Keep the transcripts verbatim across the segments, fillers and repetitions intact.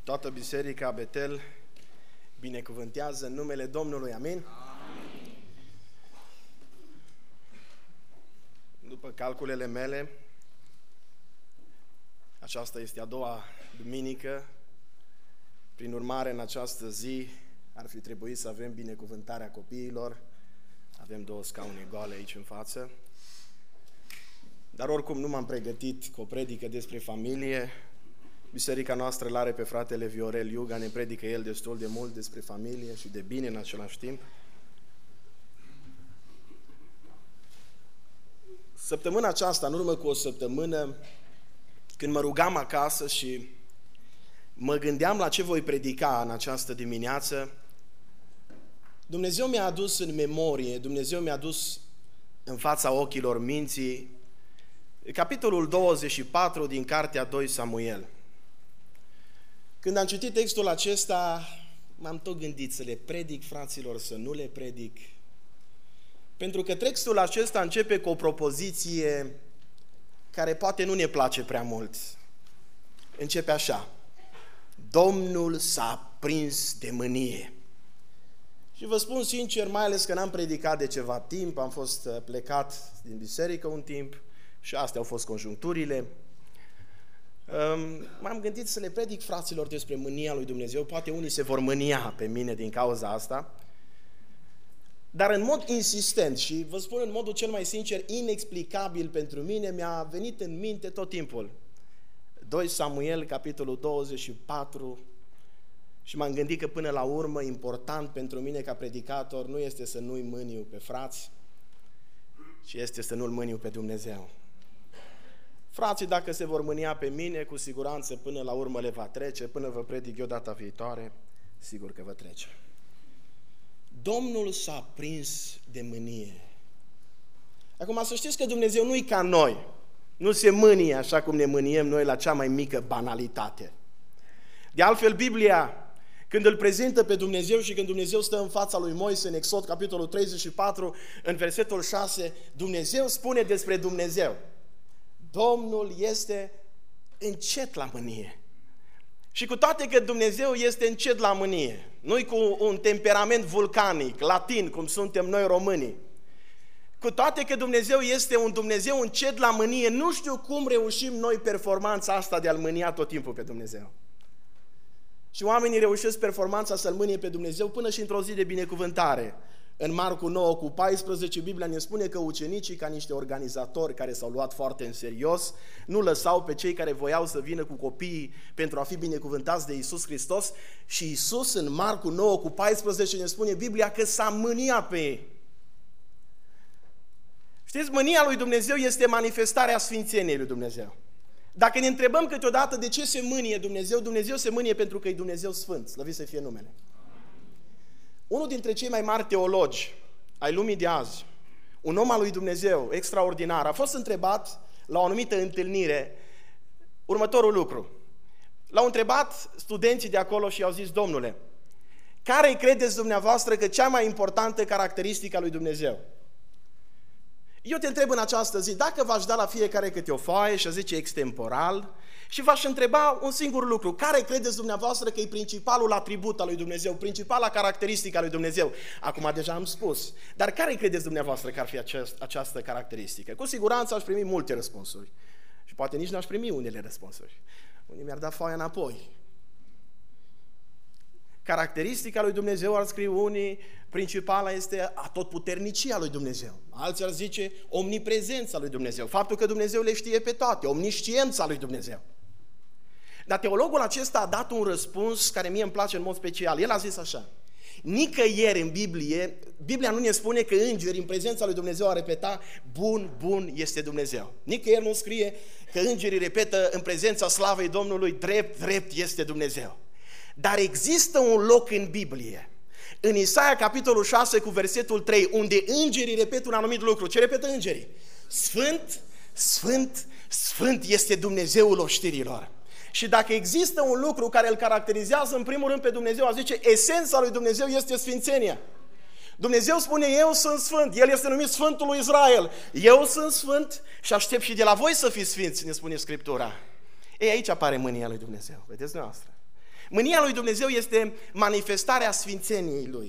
toată biserica Betel binecuvântează în numele Domnului. Amin? Amin. După calculele mele, aceasta este a doua duminică. Prin urmare, în această zi ar fi trebuit să avem binecuvântarea copiilor. Avem două scaune goale aici în față. Dar oricum nu m-am pregătit cu o predică despre familie. Biserica noastră l-are pe fratele Viorel Iuga, ne predică el destul de mult despre familie și de bine în același timp. Săptămâna aceasta, în urmă cu o săptămână, când mă rugam acasă și mă gândeam la ce voi predica în această dimineață, Dumnezeu mi-a adus în memorie, Dumnezeu mi-a adus în fața ochilor minții capitolul douăzeci și patru din cartea doi Samuel. Când am citit textul acesta, m-am tot gândit să le predic, fraților, să nu le predic. Pentru că textul acesta începe cu o propoziție care poate nu ne place prea mult. Începe așa: Domnul s-a prins de mânie. Și vă spun sincer, mai ales că n-am predicat de ceva timp, am fost plecat din biserică un timp și astea au fost conjuncturile. M-am gândit să le predic, fraților, despre mânia lui Dumnezeu. Poate unii se vor mânia pe mine din cauza asta. Dar în mod insistent și vă spun în modul cel mai sincer, inexplicabil pentru mine, mi-a venit în minte tot timpul doi Samuel, capitolul douăzeci și patru, și m-am gândit că până la urmă important pentru mine ca predicator nu este să nu-i mâniu pe frați, ci este să nu-l mâniu pe Dumnezeu. Frații, dacă se vor mânia pe mine, cu siguranță până la urmă le va trece, până vă predic eu data viitoare, sigur că vă trece. Domnul s-a prins de mânie. Acum să știți că Dumnezeu nu-i ca noi, nu se mânie așa cum ne mâniem noi la cea mai mică banalitate. De altfel, Biblia, când îl prezintă pe Dumnezeu și când Dumnezeu stă în fața lui Moise în Exod, capitolul treizeci și patru, în versetul șase, Dumnezeu spune despre Dumnezeu: Domnul este încet la mânie. Și cu toate că Dumnezeu este încet la mânie, nu-i cu un temperament vulcanic, latin, cum suntem noi românii, cu toate că Dumnezeu este un Dumnezeu încet la mânie, nu știu cum reușim noi performanța asta de a-L mânia tot timpul pe Dumnezeu. Și oamenii reușesc performanța să-L mânie pe Dumnezeu până și într-o zi de binecuvântare. În Marcu nouă cu paisprezece, Biblia ne spune că ucenicii, ca niște organizatori care s-au luat foarte în serios, nu lăsau pe cei care voiau să vină cu copiii pentru a fi binecuvântați de Iisus Hristos, și Iisus în Marcu nouă cu paisprezece ne spune Biblia că s-a mâniat pe ei. Știți, mânia lui Dumnezeu este manifestarea sfințeniei lui Dumnezeu. Dacă ne întrebăm câteodată de ce se mânie Dumnezeu, Dumnezeu se mânie pentru că e Dumnezeu Sfânt, slăvit să fie numele. Unul dintre cei mai mari teologi ai lumii de azi, un om al lui Dumnezeu extraordinar, a fost întrebat la o anumită întâlnire următorul lucru. L-au întrebat studenții de acolo și i-au zis: Domnule, care credeți dumneavoastră că cea mai importantă caracteristică a lui Dumnezeu? Eu te întreb în această zi, dacă v-aș da la fiecare câte o foaie și a zice extemporal și v-aș întreba un singur lucru: care credeți dumneavoastră că e principalul atribut al lui Dumnezeu, principala caracteristică a lui Dumnezeu? Acum deja am spus, dar care credeți dumneavoastră că ar fi aceast, această caracteristică? Cu siguranță aș primi multe răspunsuri și poate nici n-aș primi unele răspunsuri. Unii mi-ar da foaia înapoi. Caracteristica lui Dumnezeu, ar scrie unii, principala este atotputernicia lui Dumnezeu. Alții ar zice omniprezența lui Dumnezeu, faptul că Dumnezeu le știe pe toate, omnisciența lui Dumnezeu. Dar teologul acesta a dat un răspuns care mie îmi place în mod special. El a zis așa: nicăieri în Biblie, Biblia nu ne spune că îngerii în prezența lui Dumnezeu a repeta bun, bun este Dumnezeu. Nicăieri nu scrie că îngerii repetă în prezența slavei Domnului drept, drept este Dumnezeu. Dar există un loc în Biblie, în Isaia capitolul șase cu versetul trei, unde îngerii repetă un anumit lucru. Ce repetă îngerii? Sfânt, sfânt, sfânt este Dumnezeul oștirilor. Și dacă există un lucru care îl caracterizează în primul rând pe Dumnezeu, a zice, esența lui Dumnezeu este sfințenia. Dumnezeu spune: eu sunt sfânt, El este numit Sfântul lui Israel. Eu sunt sfânt și aștept și de la voi să fiți sfinți, ne spune Scriptura. Ei, aici apare mânia lui Dumnezeu, vedeți dumneavoastră. Mânia lui Dumnezeu este manifestarea sfințeniei Lui.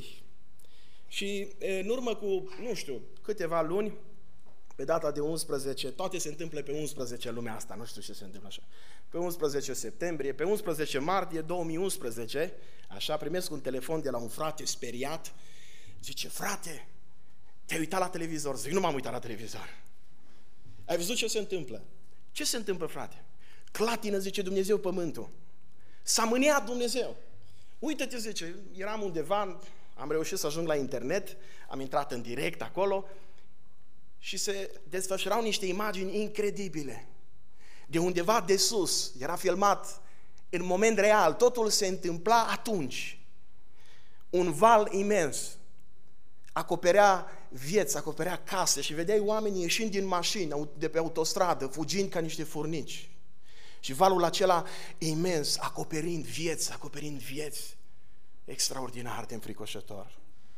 Și în urmă cu, nu știu, câteva luni, pe data de unsprezece, toate se întâmplă pe unsprezece lumea asta, nu știu ce se întâmplă așa. Pe unsprezece septembrie, pe unsprezece martie două mii unsprezece, așa, primesc un telefon de la un frate speriat, zice, frate, te-ai uitat la televizor? Zic, nu m-am uitat la televizor. Ai văzut ce se întâmplă? Ce se întâmplă, frate? Clatină, zice Dumnezeu, pământul. S-a mâniat Dumnezeu. Uită-te, zice, eram undeva, am reușit să ajung la internet, am intrat în direct acolo și se desfășurau niște imagini incredibile. De undeva de sus, era filmat în moment real, totul se întâmpla atunci. Un val imens acoperea vieți, acoperea case și vedeai oamenii ieșind din mașini, de pe autostradă, fugind ca niște furnici. Și valul acela imens, acoperind vieți, acoperind vieți, extraordinar de înfricoșător.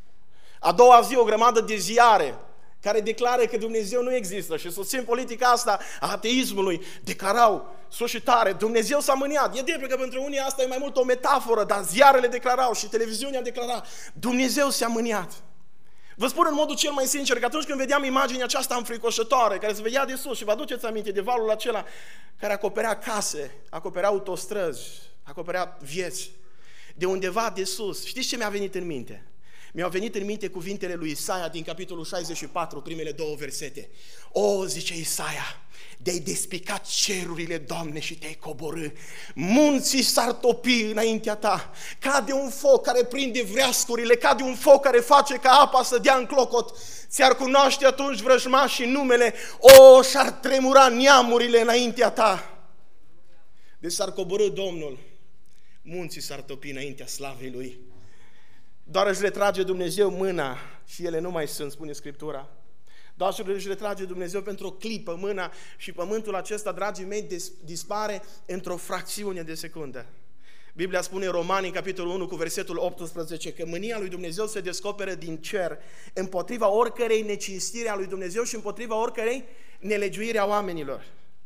A doua zi, o grămadă de ziare care declară că Dumnezeu nu există și susțin politica asta a ateismului, declarau sus și tare, Dumnezeu s-a mâniat. E drept că pentru unii asta e mai mult o metaforă, dar ziarele declarau și televiziunea declara, Dumnezeu s-a mâniat. Vă spun în modul cel mai sincer că atunci când vedeam imaginea aceasta înfricoșătoare, care se vedea de sus și vă aduceți aminte de valul acela care acoperea case, acoperea autostrăzi, acoperea vieți, de undeva de sus, știți ce mi-a venit în minte? Mi-au venit în minte cuvintele lui Isaia din capitolul șaizeci și patru, primele două versete. O, zice Isaia, de-ai despicat cerurile, Doamne, și te-ai coborâ, munții s-ar topi înaintea ta, ca de un foc care prinde vreascurile, ca de un foc care face ca apa să dea în clocot. Ți-ar cunoaște atunci vrăjmașii numele, o, și-ar tremura neamurile înaintea ta. Deci s-ar coborâ Domnul, munții s-ar topi înaintea slavei Lui. Doar își retrage Dumnezeu mâna și ele nu mai sunt, spune Scriptura. Doar își retrage Dumnezeu pentru o clipă mâna și pământul acesta, dragii mei, dispare într-o fracțiune de secundă. Biblia spune în Romani, în capitolul unu, cu versetul optsprezece, că mânia lui Dumnezeu se descoperă din cer împotriva oricărei necinstiri a lui Dumnezeu și împotriva oricărei nelegiuiri a oamenilor.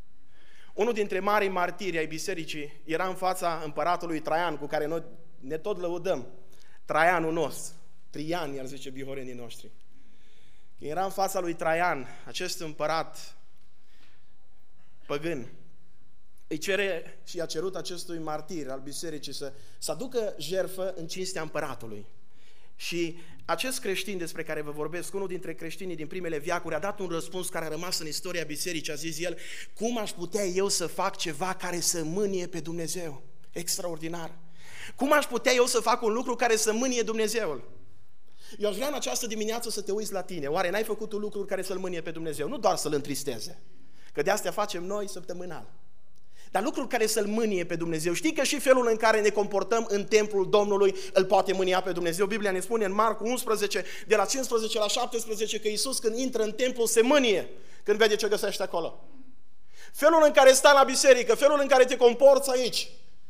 Unul dintre marii martiri ai bisericii era în fața împăratului Traian, cu care noi ne tot lăudăm. Traianul nostru, Trian, i-ar zice bihorenii noștri. Era în fața lui Traian, acest împărat păgân. Îi cere și i-a cerut acestui martir al bisericii să, să aducă jertfă în cinstea împăratului. Și acest creștin despre care vă vorbesc, unul dintre creștinii din primele veacuri, a dat un răspuns care a rămas în istoria bisericii. A zis el, cum aș putea eu să fac ceva care să mânie pe Dumnezeu? Extraordinar! Cum aș putea eu să fac un lucru care să mânie Dumnezeul? Eu aș vrea în această dimineață să te uiți la tine. Oare n-ai făcut un lucru care să-L mânie pe Dumnezeu? Nu doar să-L întristeze, că de astea facem noi săptămânal. Dar lucrul care să-L mânie pe Dumnezeu. Știi că și felul în care ne comportăm în templul Domnului îl poate mânia pe Dumnezeu? Biblia ne spune în Marcu unsprezece, de la cincisprezece la șaptesprezece, că Iisus când intră în templu se mânie când vede ce găsește acolo. Felul în care stai la biserică, felul în care te comporți aici,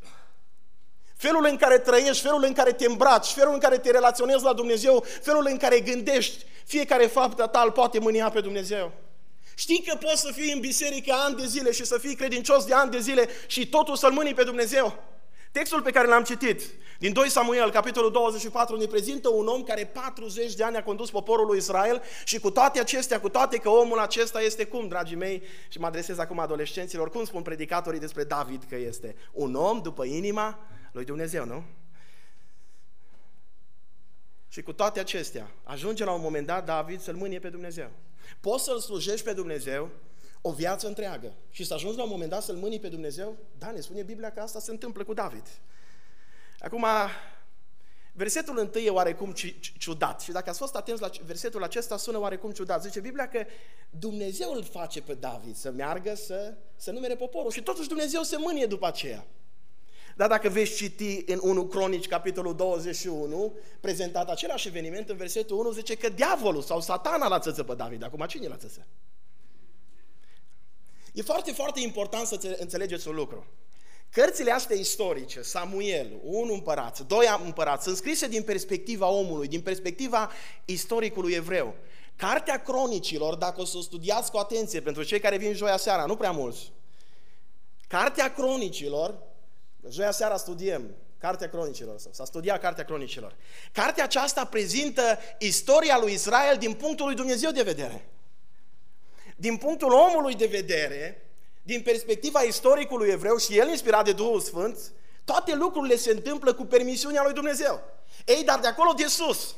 felul în care trăiești, felul în care te îmbraci, felul în care te relaționezi la Dumnezeu, felul în care gândești, fiecare faptă ta îl poate mânia pe Dumnezeu. Știi că poți să fii în biserică ani de zile și să fii credincios de ani de zile și totul să-L mânii pe Dumnezeu? Textul pe care l-am citit, din doi Samuel, capitolul douăzeci și patru, ne prezintă un om care patruzeci de ani a condus poporul lui Israel și cu toate acestea, cu toate că omul acesta este cum, dragii mei, și mă adresez acum adolescenților, cum spun predicatorii despre David că este? Un om după inima lui Dumnezeu, nu? Și cu toate acestea, ajunge la un moment dat David să-L mânie pe Dumnezeu. Poți să-L slujești pe Dumnezeu o viață întreagă și să ajungi la un moment dat să-L mânii pe Dumnezeu? Da, ne spune Biblia că asta se întâmplă cu David. Acum, versetul întâi e oarecum ciudat și dacă ați fost atenți la versetul acesta, sună oarecum ciudat. Zice Biblia că Dumnezeu îl face pe David să meargă să, să numere poporul și totuși Dumnezeu se mânie după aceea. Dar dacă veți citi în unu Cronici, capitolul douăzeci și unu, prezentat același eveniment, în versetul unu zice că diavolul sau satana l-a țăță pe David. Acum cine l-a țăță? E foarte, foarte important să înțelegeți un lucru. Cărțile astea istorice, Samuel, un împărat, doi împărați, sunt scrise din perspectiva omului, din perspectiva istoricului evreu. Cartea Cronicilor, dacă o să o studiați cu atenție, pentru cei care vin joia seara, nu prea mulți, Cartea Cronicilor, joia seara studiem Cartea Cronicilor, sau s-a studiat Cartea Cronicilor. Cartea aceasta prezintă istoria lui Israel din punctul lui Dumnezeu de vedere. Din punctul omului de vedere, din perspectiva istoricului evreu și el inspirat de Duhul Sfânt, toate lucrurile se întâmplă cu permisiunea lui Dumnezeu. Ei, dar de acolo de sus,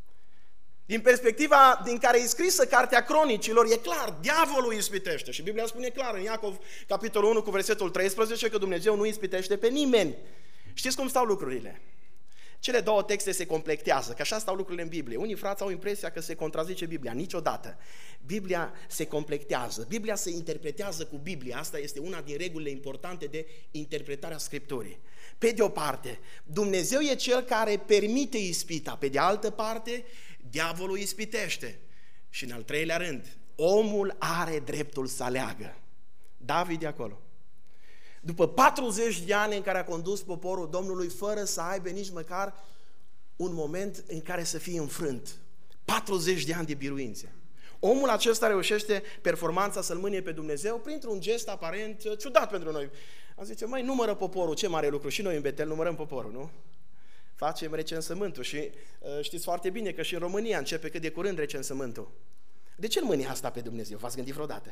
din perspectiva din care e scrisă Cartea Cronicilor, e clar, diavolul ispitește. Și Biblia spune clar în Iacov, capitolul unu, cu versetul treisprezece, că Dumnezeu nu ispitește pe nimeni. Știți cum stau lucrurile? Cele două texte se completează, că așa stau lucrurile în Biblie. Unii frați au impresia că se contrazice Biblia. Niciodată. Biblia se completează. Biblia se interpretează cu Biblia. Asta este una din regulile importante de interpretarea Scripturii. Pe de o parte, Dumnezeu e Cel care permite ispita. Pe de altă parte, diavolul ispitește. Și în al treilea rând, omul are dreptul să aleagă. David de acolo. După patruzeci de ani în care a condus poporul Domnului fără să aibă nici măcar un moment în care să fie înfrânt. patruzeci de ani de biruințe. Omul acesta reușește performanța să-L mânie pe Dumnezeu printr-un gest aparent ciudat pentru noi. Am zice, măi, numără poporul, ce mare lucru, și noi în Betel numărăm poporul, nu? Facem recensământul și știți foarte bine că și în România începe cât de curând recensământul. De ce îl mânie asta pe Dumnezeu? V-ați gândit vreodată?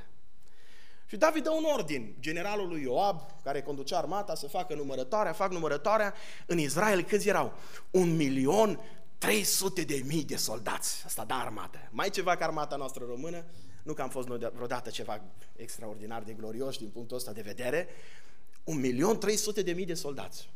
Și David dă un ordin generalului Ioab, care conducea armata, să facă numărătoarea, fac numărătoarea. În Israel câți erau? Un milion trei sute de mii de soldați. Asta da armată. Mai ceva ca armata noastră română, nu că am fost noi vreodată ceva extraordinar de glorios din punctul ăsta de vedere, un milion trei sute de mii de soldați.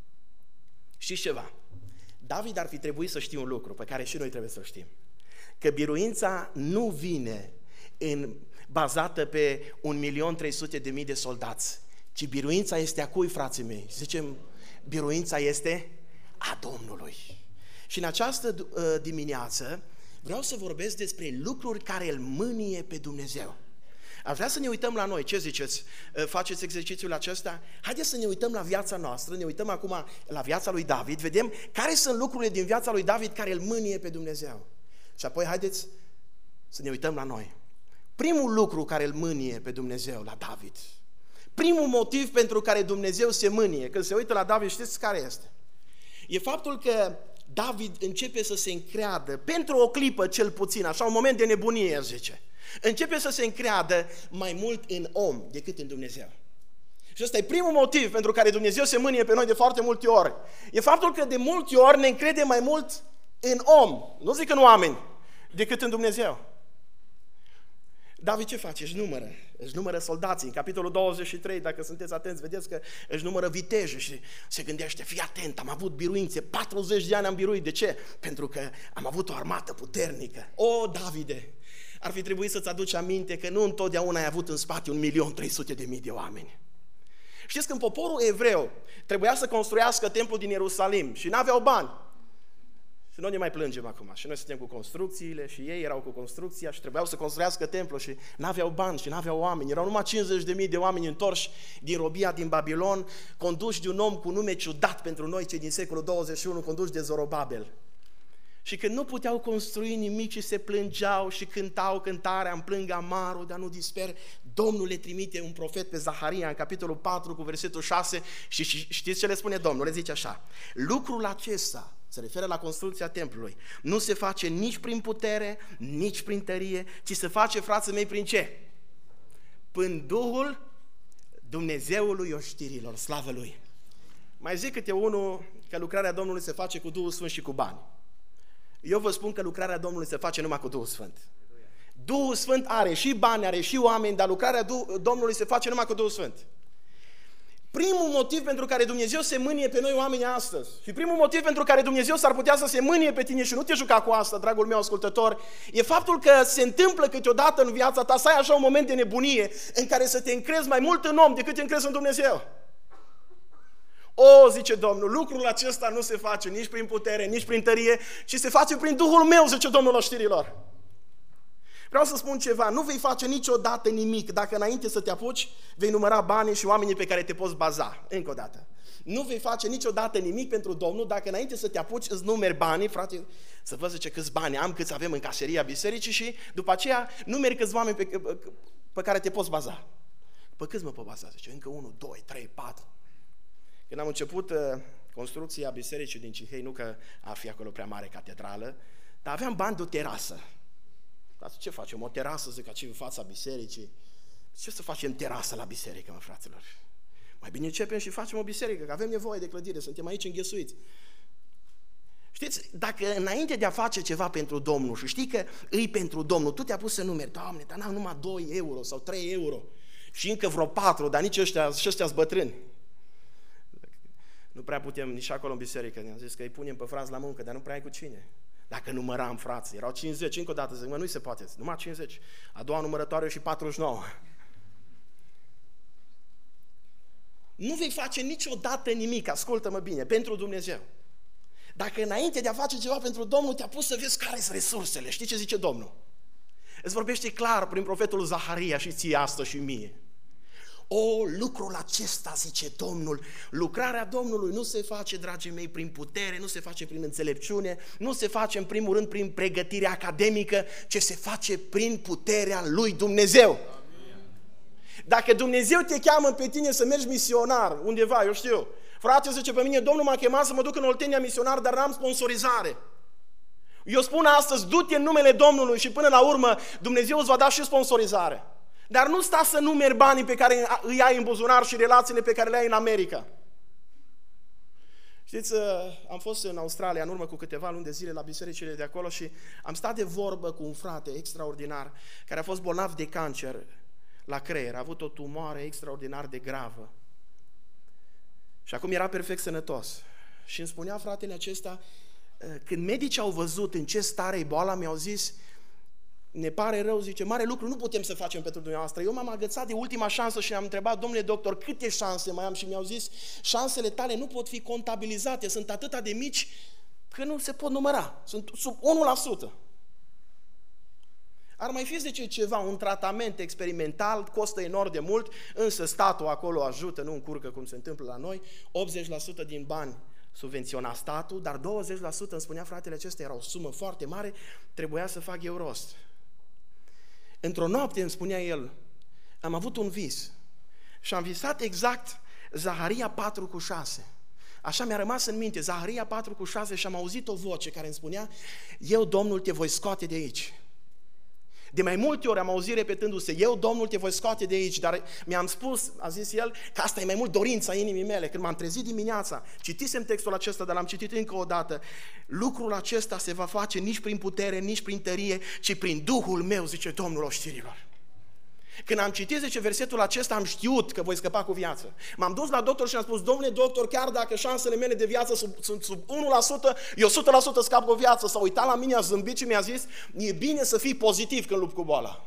Știți ceva? David ar fi trebuit să știe un lucru pe care și noi trebuie să-l știm. Că biruința nu vine în bazată pe un milion trei sute de mii de soldați, ci biruința este a cui, frații mei? Zicem, biruința este a Domnului. Și în această uh, dimineață vreau să vorbesc despre lucruri care îl mânie pe Dumnezeu. Aș vrea să ne uităm la noi. Ce ziceți? Uh, faceți exercițiul acesta? Haideți să ne uităm la viața noastră, ne uităm acum la viața lui David, vedem care sunt lucrurile din viața lui David care îl mânie pe Dumnezeu. Și apoi haideți să ne uităm la noi. Primul lucru care îl mânie pe Dumnezeu la David, primul motiv pentru care Dumnezeu se mânie, când se uită la David, știți care este? E faptul că David începe să se încreadă, pentru o clipă cel puțin, așa un moment de nebunie, zice, începe să se încreadă mai mult în om decât în Dumnezeu. Și ăsta e primul motiv pentru care Dumnezeu se mânie pe noi de foarte multe ori. E faptul că de multe ori ne încredem mai mult în om, nu zic în oameni, decât în Dumnezeu. David ce face? Își numără. Își numără soldații. În capitolul douăzeci și trei, dacă sunteți atenți, vedeți că își numără viteje și se gândește, fii atent, am avut biruințe, patruzeci de ani am biruit. De ce? Pentru că am avut o armată puternică. O, Davide, ar fi trebuit să-ți aduci aminte că nu întotdeauna ai avut în spate un milion trei sute de mii de oameni. Știți, când poporul evreu trebuia să construiască templul din Ierusalim și n-aveau bani, și noi ne mai plângem acum. Și noi suntem cu construcțiile și ei erau cu construcția și trebuiau să construiască templul și n-aveau bani și n-aveau oameni. Erau numai cincizeci de mii de oameni întorși din robia din Babilon, conduși de un om cu nume ciudat pentru noi, cei din secolul douăzeci și unu, conduși de Zorobabel. Și când nu puteau construi nimic și se plângeau și cântau cântarea, îmi plâng amarul, dar nu disper, Domnul le trimite un profet pe Zaharia în capitolul patru cu versetul șase și știți ce le spune Domnul? Le zice așa: lucrul acesta, se referă la construcția templului, nu se face nici prin putere, nici prin tărie, ci se face, frații mei, prin ce? Prin Duhul Dumnezeului oștirilor, slavă Lui. Mai zic câte unul că lucrarea Domnului se face cu Duhul Sfânt și cu bani. Eu vă spun că lucrarea Domnului se face numai cu Duhul Sfânt. Duhul Sfânt are și bani, are și oameni, dar lucrarea Domnului se face numai cu Duhul Sfânt. Primul motiv pentru care Dumnezeu se mânie pe noi oamenii astăzi și primul motiv pentru care Dumnezeu s-ar putea să se mânie pe tine și nu te juca cu asta, dragul meu ascultător, e faptul că se întâmplă câteodată în viața ta să ai așa un moment de nebunie în care să te încrezi mai mult în om decât te încrezi în Dumnezeu. O, zice Domnul, lucrul acesta nu se face nici prin putere, nici prin tărie, ci se face prin Duhul meu, zice Domnul oștirilor. Vreau să spun ceva, nu vei face niciodată nimic dacă înainte să te apuci vei număra banii și oamenii pe care te poți baza. Încă o dată. Nu vei face niciodată nimic pentru Domnul dacă înainte să te apuci îți numeri banii, frate, să văd zice câți bani am, câți avem în caseria bisericii și după aceea numeri câți oameni pe, pe care te poți baza. Pe câți mă pot baza? Zice, încă unu, doi, trei, patru. Când am început construcția bisericii din Cihei, nu că ar fi acolo prea mare catedrală, dar aveam bani de o terasă. Dar ce facem? O terasă, zic, aici în fața bisericii. Ce să facem terasă la biserică, mă, fraților? Mai bine începem și facem o biserică, că avem nevoie de clădire, suntem aici înghesuiți. Știți, dacă înainte de a face ceva pentru Domnul și știi că îi pentru Domnul, tu te-ai pus să numeri, Doamne, dar n-am numai doi euro sau trei euro și încă vreo patru, dar nici ăștia, și ăștia-s bătrâni. Nu prea putem nici acolo în biserică, ne-am zis că îi punem pe frați la muncă, dar nu prea ai cu cine. Dacă număram frații, erau cincizeci, încă o dată zic, mă, nu-i se poate, numai cincizeci. A doua numărătoare și patruzeci și nouă. Nu vei face niciodată nimic, ascultă-mă bine, pentru Dumnezeu. Dacă înainte de a face ceva pentru Domnul te-a pus să vezi care sunt resursele, știi ce zice Domnul? Îți vorbește clar prin profetul Zaharia și ție astăzi și mie. O, lucrul acesta, zice Domnul, lucrarea Domnului nu se face, dragii mei, prin putere, nu se face prin înțelepciune, nu se face în primul rând prin pregătire academică, ci se face prin puterea lui Dumnezeu. Dacă Dumnezeu te cheamă pe tine să mergi misionar undeva, eu știu, frate, zice pe mine, Domnul m-a chemat să mă duc în Oltenia misionar, dar n-am sponsorizare. Eu spun astăzi, du-te în numele Domnului și până la urmă Dumnezeu îți va da și sponsorizare. Dar nu sta să numeri banii pe care îi ai în buzunar și relațiile pe care le ai în America. Știți, am fost în Australia în urmă cu câteva luni de zile la bisericile de acolo și am stat de vorbă cu un frate extraordinar care a fost bolnav de cancer la creier, a avut o tumoare extraordinar de gravă. Și acum era perfect sănătos. Și îmi spunea fratele acesta, când medicii au văzut în ce stare e boala, mi-au zis, ne pare rău, zice, mare lucru nu putem să facem pentru dumneavoastră. Eu m-am agățat de ultima șansă și am întrebat, domnule doctor, câte șanse mai am? Și mi-au zis, șansele tale nu pot fi contabilizate, sunt atâta de mici că nu se pot număra, sunt sub unu la sută. Ar mai fi, zice, ceva, un tratament experimental, costă enorm de mult, însă statul acolo ajută, nu încurcă cum se întâmplă la noi, optzeci la sută din bani subvenționa statul, dar douăzeci la sută, îmi spunea fratele acesta, era o sumă foarte mare, trebuia să fac eu rost. Într-o noapte, îmi spunea el, am avut un vis și am visat exact Zaharia patru cu șase. Așa mi-a rămas în minte, Zaharia patru cu șase și am auzit o voce care îmi spunea, eu, Domnul, te voi scoate de aici. De mai multe ori am auzit repetându-se, eu, Domnul, te voi scoate de aici, dar mi-am spus, a zis el, că asta e mai mult dorința inimii mele. Când m-am trezit dimineața, citisem textul acesta, dar l-am citit încă o dată, lucrul acesta se va face nici prin putere, nici prin tărie, ci prin Duhul meu, zice Domnul oștirilor. Când am citit, zice, versetul acesta, am știut că voi scăpa cu viață. M-am dus la doctor și am spus, domnule doctor, chiar dacă șansele mele de viață sunt sub, sub unu la sută, eu o sută la sută scap cu viață. S-a uitat la mine, a zâmbit și mi-a zis, e bine să fii pozitiv când lupt cu boala.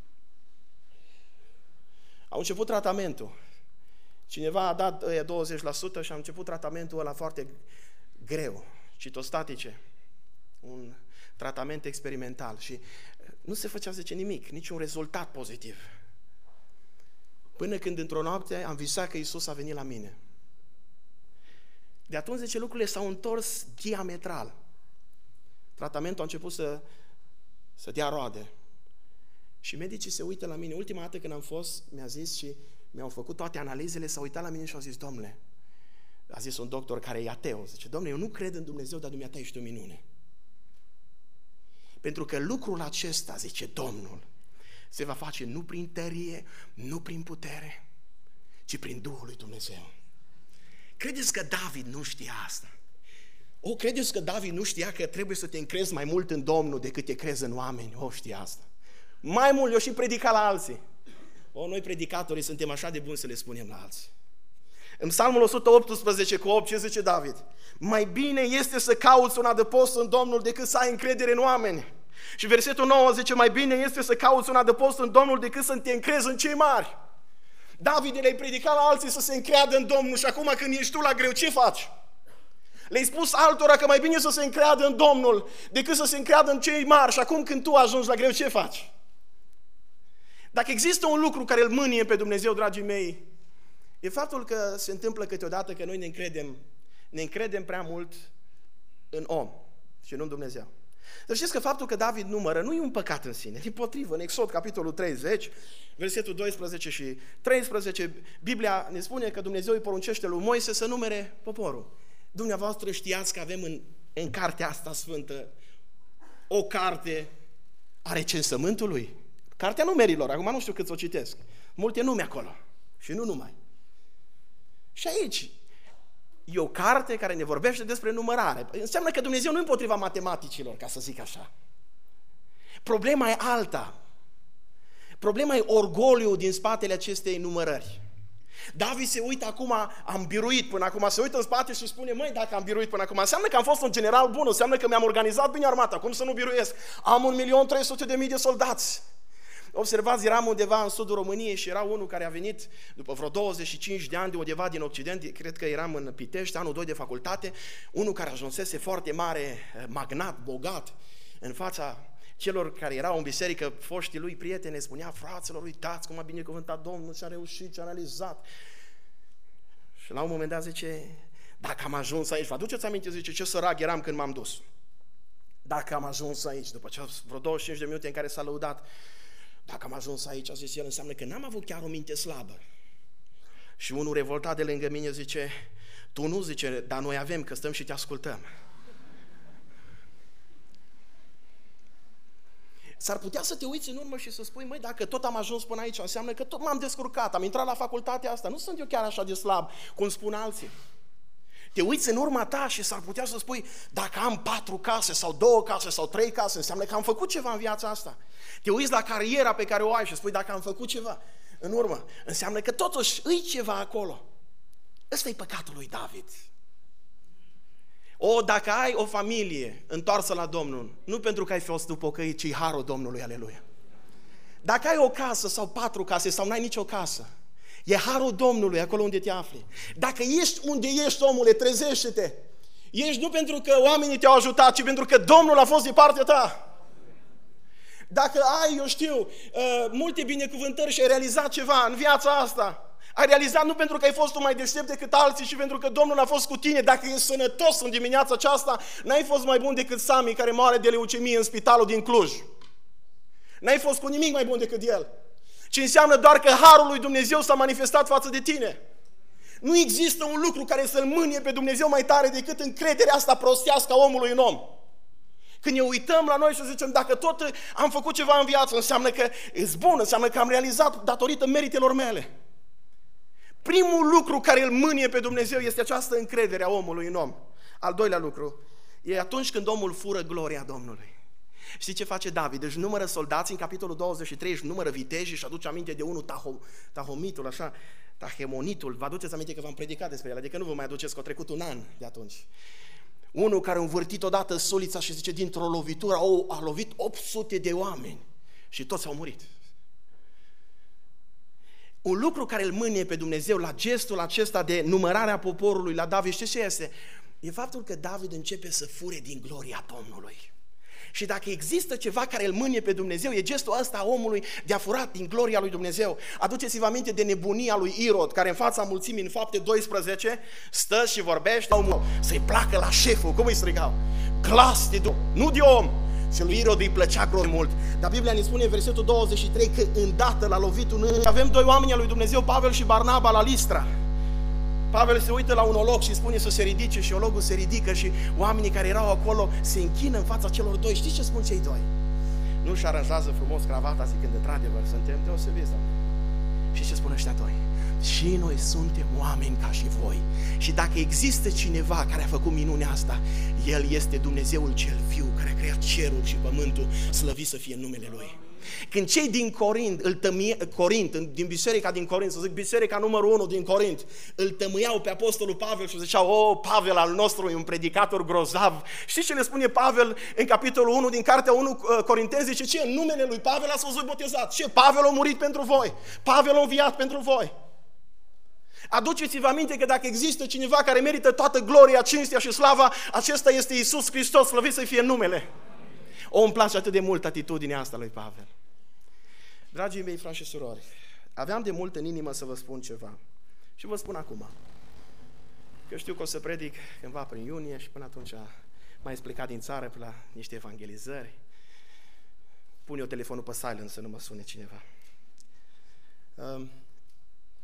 Au început tratamentul. Cineva a dat douăzeci la sută și a început tratamentul ăla foarte greu, citostatice, un tratament experimental și nu se făcea, zice, nimic, niciun rezultat pozitiv. Până când într-o noapte am visat că Iisus a venit la mine. De atunci, zice, lucrurile s-au întors diametral. Tratamentul a început să, să dea roade. Și medicii se uită la mine. Ultima dată când am fost, mi-a zis și mi-au făcut toate analizele, s-au uitat la mine și au zis, domnule, a zis un doctor care e ateu, zice, domnule, eu nu cred în Dumnezeu, dar dumneata ești o minune. Pentru că lucrul acesta, zice Domnul, se va face nu prin tărie, nu prin putere, ci prin Duhul lui Dumnezeu. Credeți că David nu știa asta? O, credeți că David nu știa că trebuie să te încrezi mai mult în Domnul decât te crezi în oameni? O, știa asta. Mai mult, eu și predica la alții. O, noi predicatorii suntem așa de buni să le spunem la alții. În Psalmul o sută optsprezece cu opt, ce zice David? Mai bine este să cauți un adăpost în Domnul decât să ai încredere în oameni. Și versetul nouă zice, mai bine este să cauți un adăpost în Domnul decât să te încrezi în cei mari. David le-ai predicat la alții să se încreadă în Domnul și acum când ești tu la greu, ce faci? Le-ai spus altora că mai bine să se încreadă în Domnul decât să se încreadă în cei mari și acum când tu ajungi la greu, ce faci? Dacă există un lucru care îl mânie pe Dumnezeu, dragii mei, e faptul că se întâmplă câteodată că noi ne încredem, ne încredem prea mult în om și nu în Dumnezeu. Să știți că faptul că David numără nu e un păcat în sine, dimpotrivă, în Exod, capitolul treizeci, versetul doisprezece și treisprezece, Biblia ne spune că Dumnezeu îi poruncește lui Moise să numere poporul. Dumneavoastră știați că avem în, în cartea asta sfântă o carte a recensământului? Cartea numerilor, acum nu știu cât să o citesc. Multe nume acolo și nu numai. Și aici e o carte care ne vorbește despre numărare. Înseamnă că Dumnezeu nu e împotriva matematicilor, ca să zic așa. Problema e alta. Problema e orgoliul din spatele acestei numărări. David se uită acum, am biruit până acum, se uită în spate și spune, măi, dacă am biruit până acum, înseamnă că am fost un general bun, înseamnă că mi-am organizat bine armata, cum să nu biruiesc? Am un milion trei sute de mii de soldați. Observați, eram undeva în sudul României și era unul care a venit după vreo douăzeci și cinci de ani de undeva din Occident, cred că eram în Pitești, anul doi de facultate, unul care ajunsese foarte mare, magnat, bogat, în fața celor care erau în biserică, foștii lui prieteni, spunea, fraților, uitați cum a binecuvântat Domnul și a reușit, ce a realizat. Și la un moment dat zice, dacă am ajuns aici, vă aduceți aminte, zice, ce sărac eram când m-am dus. Dacă am ajuns aici, după ce vreo douăzeci și cinci de minute în care s-a lăudat, dacă am ajuns aici, a zis el, înseamnă că n-am avut chiar o minte slabă. Și unul revoltat de lângă mine zice, tu nu, zice, dar noi avem, că stăm și te ascultăm. S-ar putea să te uiți în urmă și să spui, măi, dacă tot am ajuns până aici, înseamnă că tot m-am descurcat, am intrat la facultatea asta, nu sunt eu chiar așa de slab, cum spun alții. Te uiți în urma ta și s-ar putea să spui, dacă am patru case sau două case sau trei case, înseamnă că am făcut ceva în viața asta. Te uiți la cariera pe care o ai și spui, dacă am făcut ceva în urmă, înseamnă că totuși îi ceva acolo. Ăsta e păcatul lui David. O, dacă ai o familie întoarsă la Domnul, nu pentru că ai fost tu pocăit, ci harul Domnului, aleluia. Dacă ai o casă sau patru case sau n-ai nicio casă, e harul Domnului acolo unde te afli. Dacă ești unde ești, omule, trezește-te. Ești nu pentru că oamenii te-au ajutat, ci pentru că Domnul a fost de partea ta. Dacă ai, eu știu, multe binecuvântări și ai realizat ceva în viața asta, ai realizat nu pentru că ai fost tu mai deștept decât alții, ci pentru că Domnul a fost cu tine. Dacă ești sănătos în dimineața aceasta, n-ai fost mai bun decât Sami, care moare de leucemie în spitalul din Cluj. N-ai fost cu nimic mai bun decât el. Ci înseamnă doar că harul lui Dumnezeu s-a manifestat față de tine. Nu există un lucru care să-L mânie pe Dumnezeu mai tare decât încrederea asta prostească a omului în om. Când ne uităm la noi și zicem, dacă tot am făcut ceva în viață, înseamnă că e bun, înseamnă că am realizat datorită meritelor mele. Primul lucru care îl mânie pe Dumnezeu este această încredere a omului în om. Al doilea lucru e atunci când omul fură gloria Domnului. Știi ce face David? Își numără soldații în capitolul douăzeci și trei, își numără vitejii și aduce aminte de unul, tahom, tahomitul, așa, tahemonitul. Vă aduceți aminte că v-am predicat despre el, adică nu vă mai aduceți că a trecut un an de atunci. Unul care a învârtit odată sulița și zice, dintr-o lovitură a lovit opt sute de oameni și toți au murit. Un lucru care îl mânie pe Dumnezeu la gestul acesta de numărare a poporului, la David, știți ce este? E faptul că David începe să fure din gloria Domnului. Și dacă există ceva care îl mânie pe Dumnezeu, e gestul ăsta a omului de a fura din gloria lui Dumnezeu. Aduceți-vă aminte de nebunia lui Irod, care în fața mulțimii în Fapte doisprezece stă și vorbește omul, să-i placă la șeful, cum îi strigau? Glas de Dumnezeu, nu de om. Și lui Irod îi plăcea groază mult. Dar Biblia ne spune în versetul douăzeci și trei că îndată l-a lovit un înger. Avem doi oameni al lui Dumnezeu, Pavel și Barnaba, la Listra. Pavel se uită la un olog și spune să se ridice și ologul se ridică și oamenii care erau acolo se închină în fața celor doi. Știți ce spun cei doi? Nu-și aranjează frumos cravata zicând, într-adevăr, suntem deosebiți, Doamne. Și ce spun ăștia doi? Și noi suntem oameni ca și voi. Și dacă există cineva care a făcut minunea asta, El este Dumnezeul cel viu, care a creat cerul și pământul, slăvit să fie numele Lui. Când cei din Corint, îl tămie, Corint, din biserica din Corint, să zic biserica numărul unu din Corint, îl tămâiau pe apostolul Pavel și ziceau, o, Pavel al nostru e un predicator grozav. Știți ce le spune Pavel în capitolul unu din cartea unu Corinteni? Zice, ce? În numele lui Pavel ați fost botezat. Ce? Pavel a murit pentru voi. Pavel a înviat pentru voi. Aduceți-vă aminte că dacă există cineva care merită toată gloria, cinstea și slava, acesta este Iisus Hristos, slăvit să fie numele. O, îmi place atât de mult atitudinea asta lui Pavel. Dragii mei, frați și surori, aveam de mult în inimă să vă spun ceva și vă spun acum. Că știu că o să predic cândva prin iunie și până atunci m-am explicat din țară pe la niște evangelizări. Pun eu telefonul pe silent să nu mă sune cineva.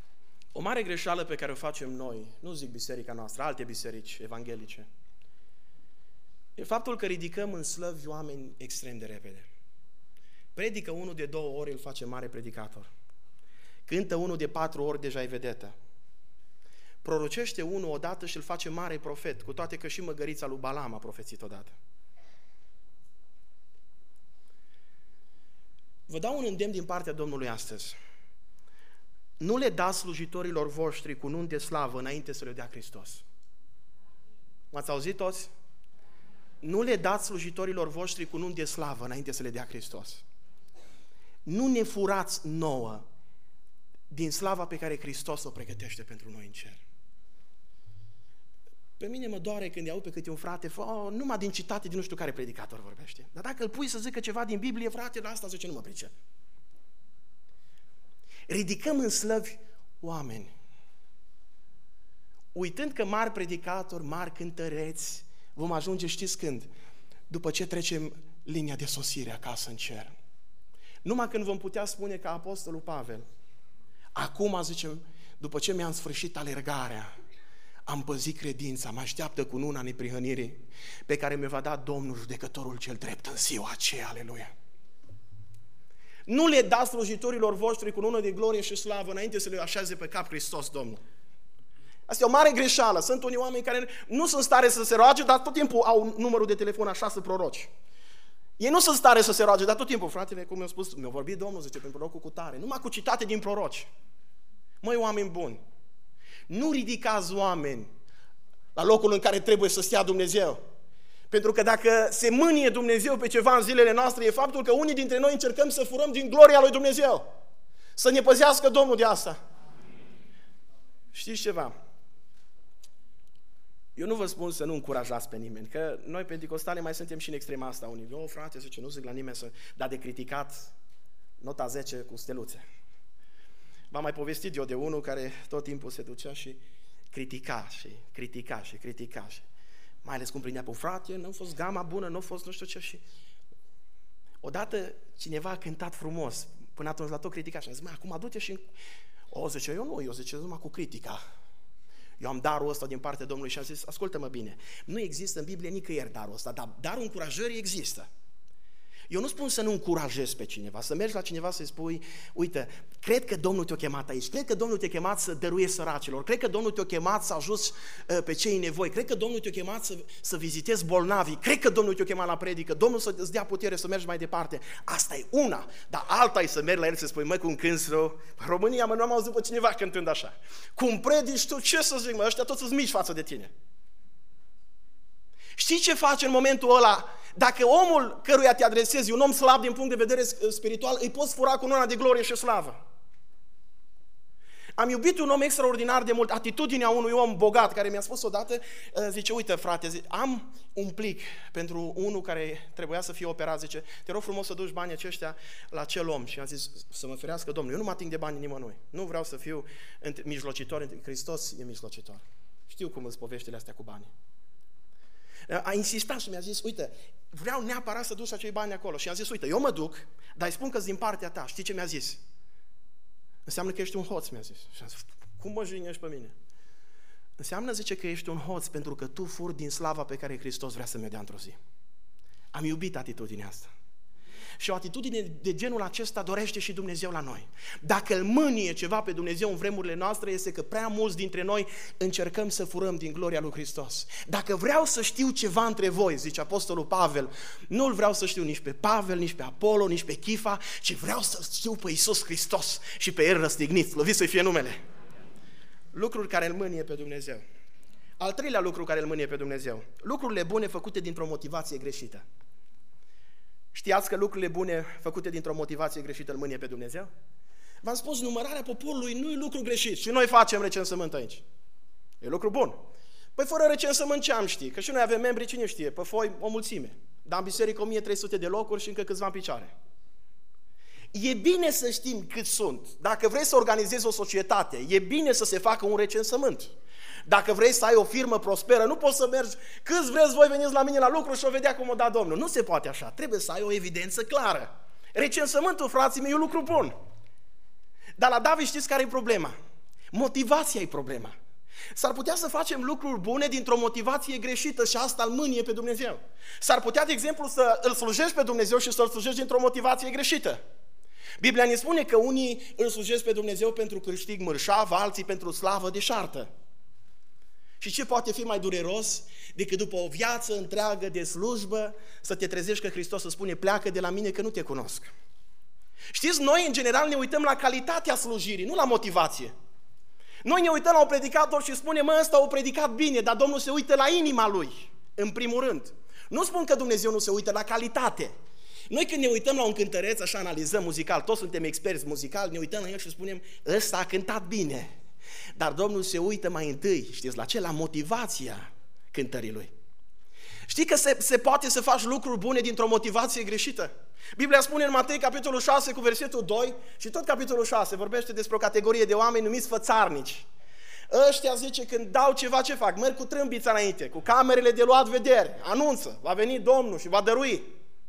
O mare greșeală pe care o facem noi, nu zic biserica noastră, alte biserici evanghelice, e faptul că ridicăm în slăvi oameni extrem de repede. Predică unul de două ori, îl face mare predicator. Cântă unul de patru ori, deja e vedetă. Prorocește unul odată și îl face mare profet, cu toate că și măgărița lui Balam a profețit odată. Vă dau un îndemn din partea Domnului astăzi. Nu le dați slujitorilor voștri cu nunt de slavă înainte să le dea Hristos. M-ați auzit toți? Nu le dați slujitorilor voștri cu nunt de slavă înainte să le dea Hristos. Nu ne furați nouă din slava pe care Hristos o pregătește pentru noi în cer. Pe mine mă doare când iau pe câte un frate, oh, numai din citate din nu știu care predicator vorbește. Dar dacă îl pui să zică ceva din Biblie, frate, la asta zice, nu mă pricep. Ridicăm în slăvi oameni. Uitând că mari predicatori, mari cântăreți, vom ajunge, știți când? După ce trecem linia de sosire acasă în cer. Numai când vom putea spune ca apostolul Pavel, acum, zicem, după ce mi-am sfârșit alergarea, am păzit credința, mă așteaptă cu una neprihănirii pe care mi va da Domnul judecătorul cel drept în ziua aceea, aleluia. Nu le dați slujitorilor voștri cu nună de glorie și slavă înainte să le așeze pe cap Hristos, Domnul. Asta e o mare greșeală. Sunt unii oameni care nu sunt stare să se roage, dar tot timpul au numărul de telefon așa să proroci. Ei nu sunt stare să se roage, dar tot timpul, fratele, cum mi-a spus, mi-a vorbit Domnul, zice, prin prorocul cu tare, numai cu citate din proroci. Măi, oameni buni, nu ridicați oameni la locul în care trebuie să stea Dumnezeu. Pentru că dacă se mânie Dumnezeu pe ceva în zilele noastre, e faptul că unii dintre noi încercăm să furăm din gloria lui Dumnezeu. Să ne păzească Domnul de asta. Știți ceva? Eu nu vă spun să nu încurajați pe nimeni, că noi penticostale mai suntem și în extrema asta. Unii, o, frate, zice, nu zic la nimeni să... Dar de criticat, nota zece cu steluțe. V-am mai povestit eu de unul care tot timpul se ducea și critica și critica și critica și... Mai ales cum prindea pe frate, nu a fost gama bună, nu a fost nu știu ce și... Odată cineva a cântat frumos, până atunci la tot critica și a zis, mă, acum du-te și... O, zice, eu nu, eu zice, numai cu critica. Eu am darul ăsta din partea Domnului și am zis, ascultă-mă bine, nu există în Biblie nicăieri darul ăsta, dar darul încurajării există. Eu nu spun să nu încurajezi pe cineva, să mergi la cineva să-i spui, uite, cred că Domnul te-a chemat aici, cred că Domnul te-a chemat să dăruiești săracilor, cred că Domnul te-a chemat să ajuți uh, pe cei în nevoi, cred că Domnul te-a chemat să, să vizitezi bolnavii, cred că Domnul te-a chemat la predică, Domnul să-ți dea putere să mergi mai departe. Asta e una, dar alta e să mergi la el să spui, măi, cum cânti rău. România, mă, nu am auzit pe cineva cântând așa. Cum predici tu, ce să zic, mă, ăștia toți sunt mici față de tine. Știi ce faci în momentul ăla? Dacă omul căruia te adresezi e un om slab din punct de vedere spiritual, îi poți fura cu nuna de glorie și slavă. Am iubit un om extraordinar de mult, atitudinea unui om bogat care mi-a spus odată, zice, uite frate, zice, am un plic pentru unul care trebuia să fie operat, zice, te rog frumos să duci banii aceștia la acel om. Și am zis, să mă ferească Domnul, eu nu mă ating de bani nimănui, nu vreau să fiu mijlocitor, Hristos e mijlocitor. Știu cum îți poveștile astea cu banii. A insistat și mi-a zis, uite, vreau neapărat să duci acei bani acolo. Și am zis, uite, eu mă duc, dar îi spun că-s din partea ta. Știi ce mi-a zis? Înseamnă că ești un hoț, mi-a zis. Și am zis, cum mă jignești pe mine? Înseamnă, zice, că ești un hoț pentru că tu furi din slava pe care Hristos vrea să mi-o dea într-o zi. Am iubit atitudinea asta. Și o atitudine de genul acesta dorește și Dumnezeu la noi. Dacă îl mânie ceva pe Dumnezeu în vremurile noastre, este că prea mulți dintre noi încercăm să furăm din gloria lui Hristos. Dacă vreau să știu ceva între voi, zice apostolul Pavel, nu-l vreau să știu nici pe Pavel, nici pe Apollo, nici pe Chifa, ci vreau să știu pe Iisus Hristos și pe El răstignit, slăvit să fie numele. Lucruri care îl mânie pe Dumnezeu. Al treilea lucru care îl mânie pe Dumnezeu. Lucrurile bune făcute dintr-o motivație greșită. Știați că lucrurile bune făcute dintr-o motivație greșită îl mânie pe Dumnezeu? V-am spus, numărarea poporului nu e lucru greșit și noi facem recensământ aici. E lucru bun. Păi fără recensământ ce am ști? Că și noi avem membri, cine știe, pe foi o mulțime. Dar în biserică o mie trei sute de locuri și încă câțiva în picioare. E bine să știm cât sunt. Dacă vrei să organizezi o societate, e bine să se facă un recensământ. Dacă vrei să ai o firmă prosperă, nu poți să mergi, câți vreți voi veniți la mine la lucru și o vedea cum o da Domnul. Nu se poate așa, trebuie să ai o evidență clară. Recensământul, frații mei, e un lucru bun. Dar la David știți care e problema? Motivația e problema. S-ar putea să facem lucruri bune dintr-o motivație greșită și asta îl mânie pe Dumnezeu. S-ar putea, de exemplu, să îl slujești pe Dumnezeu și să îl slujești dintr-o motivație greșită. Biblia ne spune că unii îl slujesc pe Dumnezeu pentru câștig mărșav, alții pentru slavă deșartă. Și ce poate fi mai dureros decât după o viață întreagă de slujbă să te trezești că Hristos îți spune pleacă de la mine că nu te cunosc. Știți, noi în general ne uităm la calitatea slujirii, nu la motivație. Noi ne uităm la un predicator și spunem, mă, ăsta a predicat bine, dar Domnul se uită la inima lui, în primul rând. Nu spun că Dumnezeu nu se uită la calitate. Noi când ne uităm la un cântăreț, așa analizăm muzical, toți suntem experți muzicali, ne uităm la el și spunem, ăsta a cântat bine. Dar Domnul se uită mai întâi, știți la ce? La motivația cântării lui. Știi că se, se poate să faci lucruri bune dintr-o motivație greșită? Biblia spune în Matei, capitolul șase, cu versetul doi, și tot capitolul șase vorbește despre o categorie de oameni numiți fățarnici. Ăștia, zice, când dau ceva, ce fac? Merg cu trâmbița înainte, cu camerele de luat vedere, anunță, va veni Domnul și va dărui.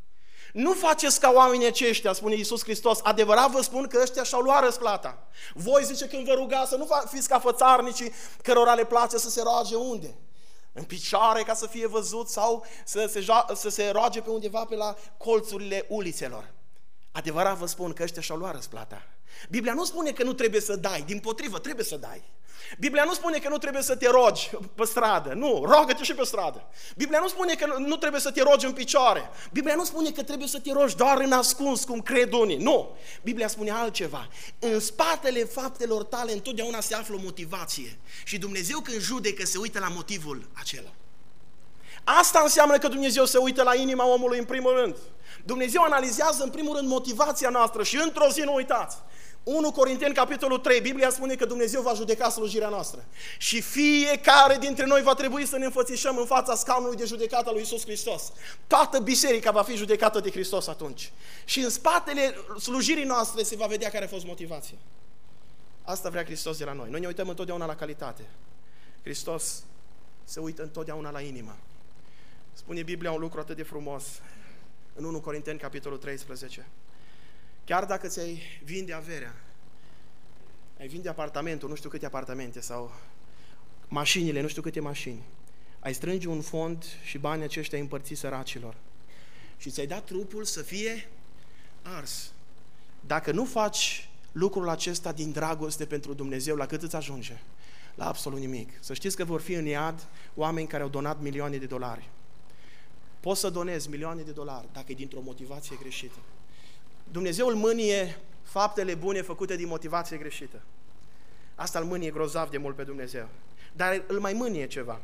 Nu faceți ca oamenii aceștia, spune Iisus Hristos, adevărat vă spun că ăștia și-au luat răsplata. Voi, zice, când vă rugați, să nu fiți ca fățarnicii cărora le place să se roage unde? În picioare ca să fie văzut sau să se, să se roage pe undeva pe la colțurile ulițelor. Adevărat vă spun că ăștia și-au luat răsplata. Biblia nu spune că nu trebuie să dai, dimpotrivă, trebuie să dai. Biblia nu spune că nu trebuie să te rogi pe stradă, nu, rogă-te și pe stradă. Biblia nu spune că nu trebuie să te rogi în picioare. Biblia nu spune că trebuie să te rogi doar în ascuns, cum cred unii, nu. Biblia spune altceva. În spatele faptelor tale întotdeauna se află o motivație. Și Dumnezeu când judecă se uită la motivul acela. Asta înseamnă că Dumnezeu se uită la inima omului în primul rând. Dumnezeu analizează în primul rând motivația noastră și într-o zi nu uitați. unu Corinteni, capitolul trei, Biblia spune că Dumnezeu va judeca slujirea noastră. Și fiecare dintre noi va trebui să ne înfățișăm în fața scaunului de judecată al lui Iisus Hristos. Toată biserica va fi judecată de Hristos atunci. Și în spatele slujirii noastre se va vedea care a fost motivația. Asta vrea Hristos de la noi. Noi ne uităm întotdeauna la calitate. Hristos se uită întotdeauna la inimă. Spune Biblia un lucru atât de frumos. În unu Corinteni, capitolul treisprezece. Chiar dacă ți-ai vinde averea, ai vinde apartamentul, nu știu câte apartamente, sau mașinile, nu știu câte mașini, ai strânge un fond și banii aceștia ai împărți săracilor și ți-ai dat trupul să fie ars. Dacă nu faci lucrul acesta din dragoste pentru Dumnezeu, la cât îți ajunge? La absolut nimic. Să știți că vor fi în iad oameni care au donat milioane de dolari. Poți să donezi milioane de dolari dacă e dintr-o motivație greșită. Dumnezeu îl mânie faptele bune făcute din motivație greșită. Asta îl mânie grozav de mult pe Dumnezeu. Dar îl mai mânie ceva.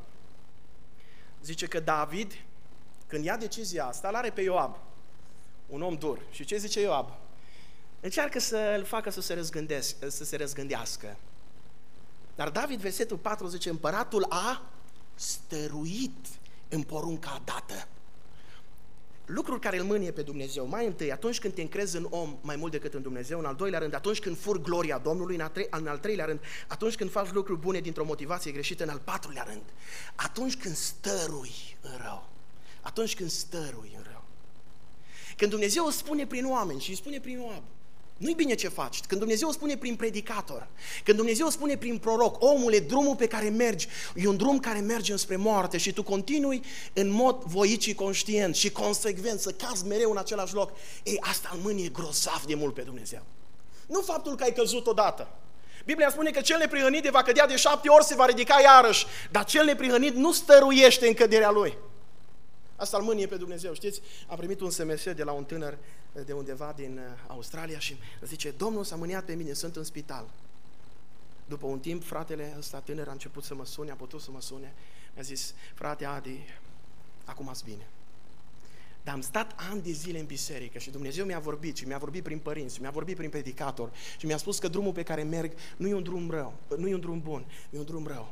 Zice că David, când ia decizia asta, îl are pe Ioab, un om dur. Și ce zice Ioab? Încearcă să îl facă să se, să se răzgândească. Dar David, versetul patru, zice, împăratul a stăruit în porunca dată. Lucruri care îl mânie pe Dumnezeu. Mai întâi, atunci când te încrezi în om mai mult decât în Dumnezeu. În al doilea rând, atunci când furi gloria Domnului. În al, trei, în al treilea rând, atunci când faci lucruri bune dintr-o motivație greșită. În al patrulea rând, atunci când stărui în rău. Atunci când stărui în rău. Când Dumnezeu îți spune prin oameni și îi spune prin Ioab, nu-i bine ce faci. Când Dumnezeu spune prin predicator, când Dumnezeu spune prin proroc, omule, drumul pe care mergi e un drum care merge înspre moarte și tu continui în mod voit și conștient și consecvent să cazi mereu în același loc, ei, asta îl mânie grozav de mult pe Dumnezeu. Nu faptul că ai căzut odată. Biblia spune că cel neprihănit de va cădea de șapte ori, se va ridica iarăși, dar cel neprihănit nu stăruiește în căderea lui. Asta îl mânie pe Dumnezeu. Știți, am primit un S M S de la un tânăr de undeva din Australia și zice, Domnul s-a mâniat pe mine, sunt în spital. După un timp, fratele ăsta tânăr a început să mă sune, a putut să mă sune. Mi-a zis, frate Adi, acum ați bine. Dar am stat ani de zile în biserică și Dumnezeu mi-a vorbit și mi-a vorbit prin părinți, și mi-a vorbit prin predicator și mi-a spus că drumul pe care merg nu e un drum rău, nu e un drum bun, e un drum rău.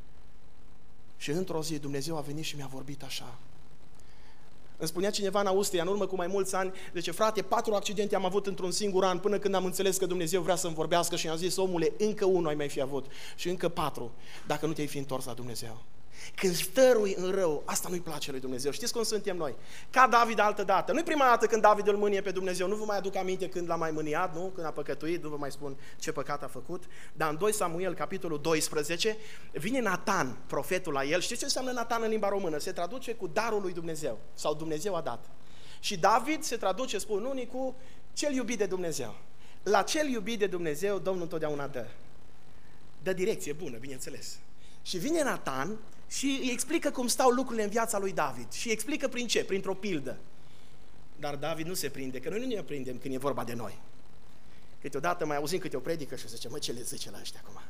Și într-o zi Dumnezeu a venit și mi-a vorbit așa. Îmi spunea cineva în Austria, în urmă cu mai mulți ani, zice, frate, patru accidente am avut într-un singur an, până când am înțeles că Dumnezeu vrea să-mi vorbească și i-am zis, omule, încă unul ai mai fi avut și încă patru, dacă nu te-ai fi întors la Dumnezeu. Când stărui în rău, asta nu-i place lui Dumnezeu. Știți cum suntem noi? Ca David altă dată. Nu-i prima dată când David îl mânie pe Dumnezeu. Nu vă mai aduc aminte când l-a mai mâniat, nu? Când a păcătuit, nu vă mai spun ce păcat a făcut. Dar în doi Samuel, capitolul doisprezece, vine Natan, profetul la el. Știți ce înseamnă Natan în limba română? Se traduce cu darul lui Dumnezeu. Sau Dumnezeu a dat. Și David se traduce, spun unii, cu cel iubit de Dumnezeu. La cel iubit de Dumnezeu, Domnul întotdeauna dă. Dă direcție bună, bineînțeles. Și vine Natan și îi explică cum stau lucrurile în viața lui David. Și îi explică prin ce? Printr-o pildă. Dar David nu se prinde, că noi nu ne prindem când e vorba de noi. Câteodată mai auzim câte o predică și zice, mă, ce le zice la ăștia acum?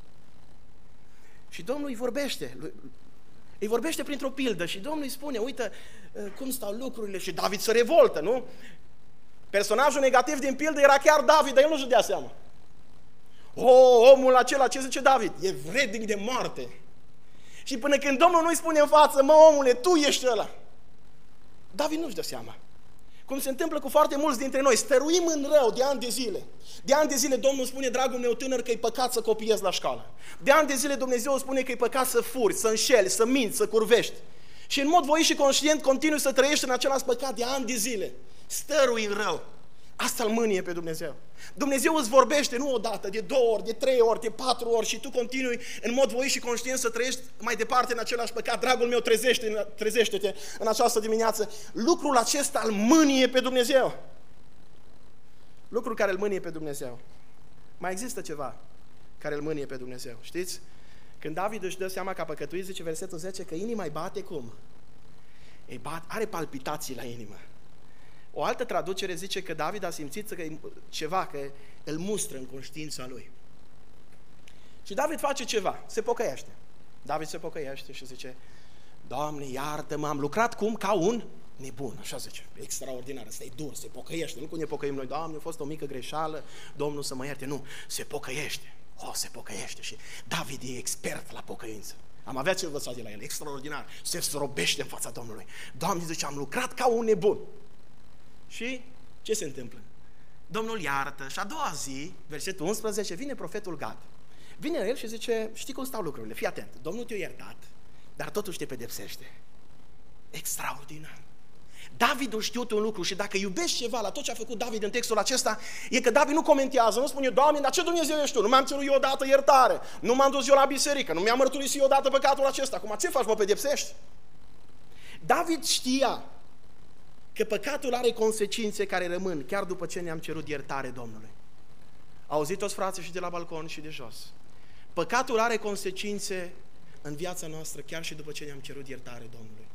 Și Domnul îi vorbește, îi vorbește printr-o pildă și Domnul îi spune, uite cum stau lucrurile și David se revoltă, nu? Personajul negativ din pildă era chiar David, dar el nu-și dea seama. O, omul acela, ce zice David? E vrednic de moarte. Și până când Domnul nu-i spune în față, mă, omule, tu ești ăla, David nu-și dă seama. Cum se întâmplă cu foarte mulți dintre noi, stăruim în rău de ani de zile. De ani de zile Domnul spune, dragul meu tânăr, că e păcat să copiezi la școală. De ani de zile Dumnezeu spune că e păcat să furi, să înșeli, să minți, să curvești. Și în mod voit și conștient continui să trăiești în același păcat de ani de zile. Stărui în rău. Asta îl mânie pe Dumnezeu. Dumnezeu îți vorbește nu odată, de două ori, de trei ori, de patru ori și tu continui în mod voit și conștient să trăiești mai departe în același păcat. Dragul meu, trezește, trezește-te în această dimineață. Lucrul acesta îl mânie pe Dumnezeu. Lucrul care îl mânie pe Dumnezeu. Mai există ceva care îl mânie pe Dumnezeu. Știți? Când David își dă seama că a păcătuit, zice versetul zece, că inima îi bate cum? Îi bate, are palpitații la inimă. O altă traducere zice că David a simțit că ceva, că îl mustră în conștiința lui. Și David face ceva, se pocăiește. David se pocăiește și zice, Doamne, iartă-mă, am lucrat cum? Ca un nebun, așa zice, extraordinar, ăsta e dur, se pocăiește. Nu cum ne pocăim noi, Doamne, a fost o mică greșeală, Domnul să mă ierte, nu, se pocăiește. O, se pocăiește și David e expert la pocăință. Am avea ce învăța de la el, extraordinar, se zdrobește în fața Domnului. Doamne, zice, am lucrat ca un nebun. Și ce se întâmplă? Domnul iartă și a doua zi, versetul unsprezece, vine profetul Gad. Vine el și zice, știi cum stau lucrurile, fii atent, Domnul te-a iertat, dar totuși te pedepsește. Extraordinar. David a știut un lucru și dacă iubești ceva la tot ce a făcut David în textul acesta, e că David nu comentează, nu spune, Doamne, dar ce Dumnezeu ești tu? Nu m-am ținut eu odată iertare, nu m-am dus eu la biserică, nu mi-am mărturisit eu odată păcatul acesta, acum ce faci, mă pedepsești? David știa că păcatul are consecințe care rămân chiar după ce ne-am cerut iertare Domnului. Auzit toți frații și de la balcon și de jos. Păcatul are consecințe în viața noastră chiar și după ce ne-am cerut iertare Domnului.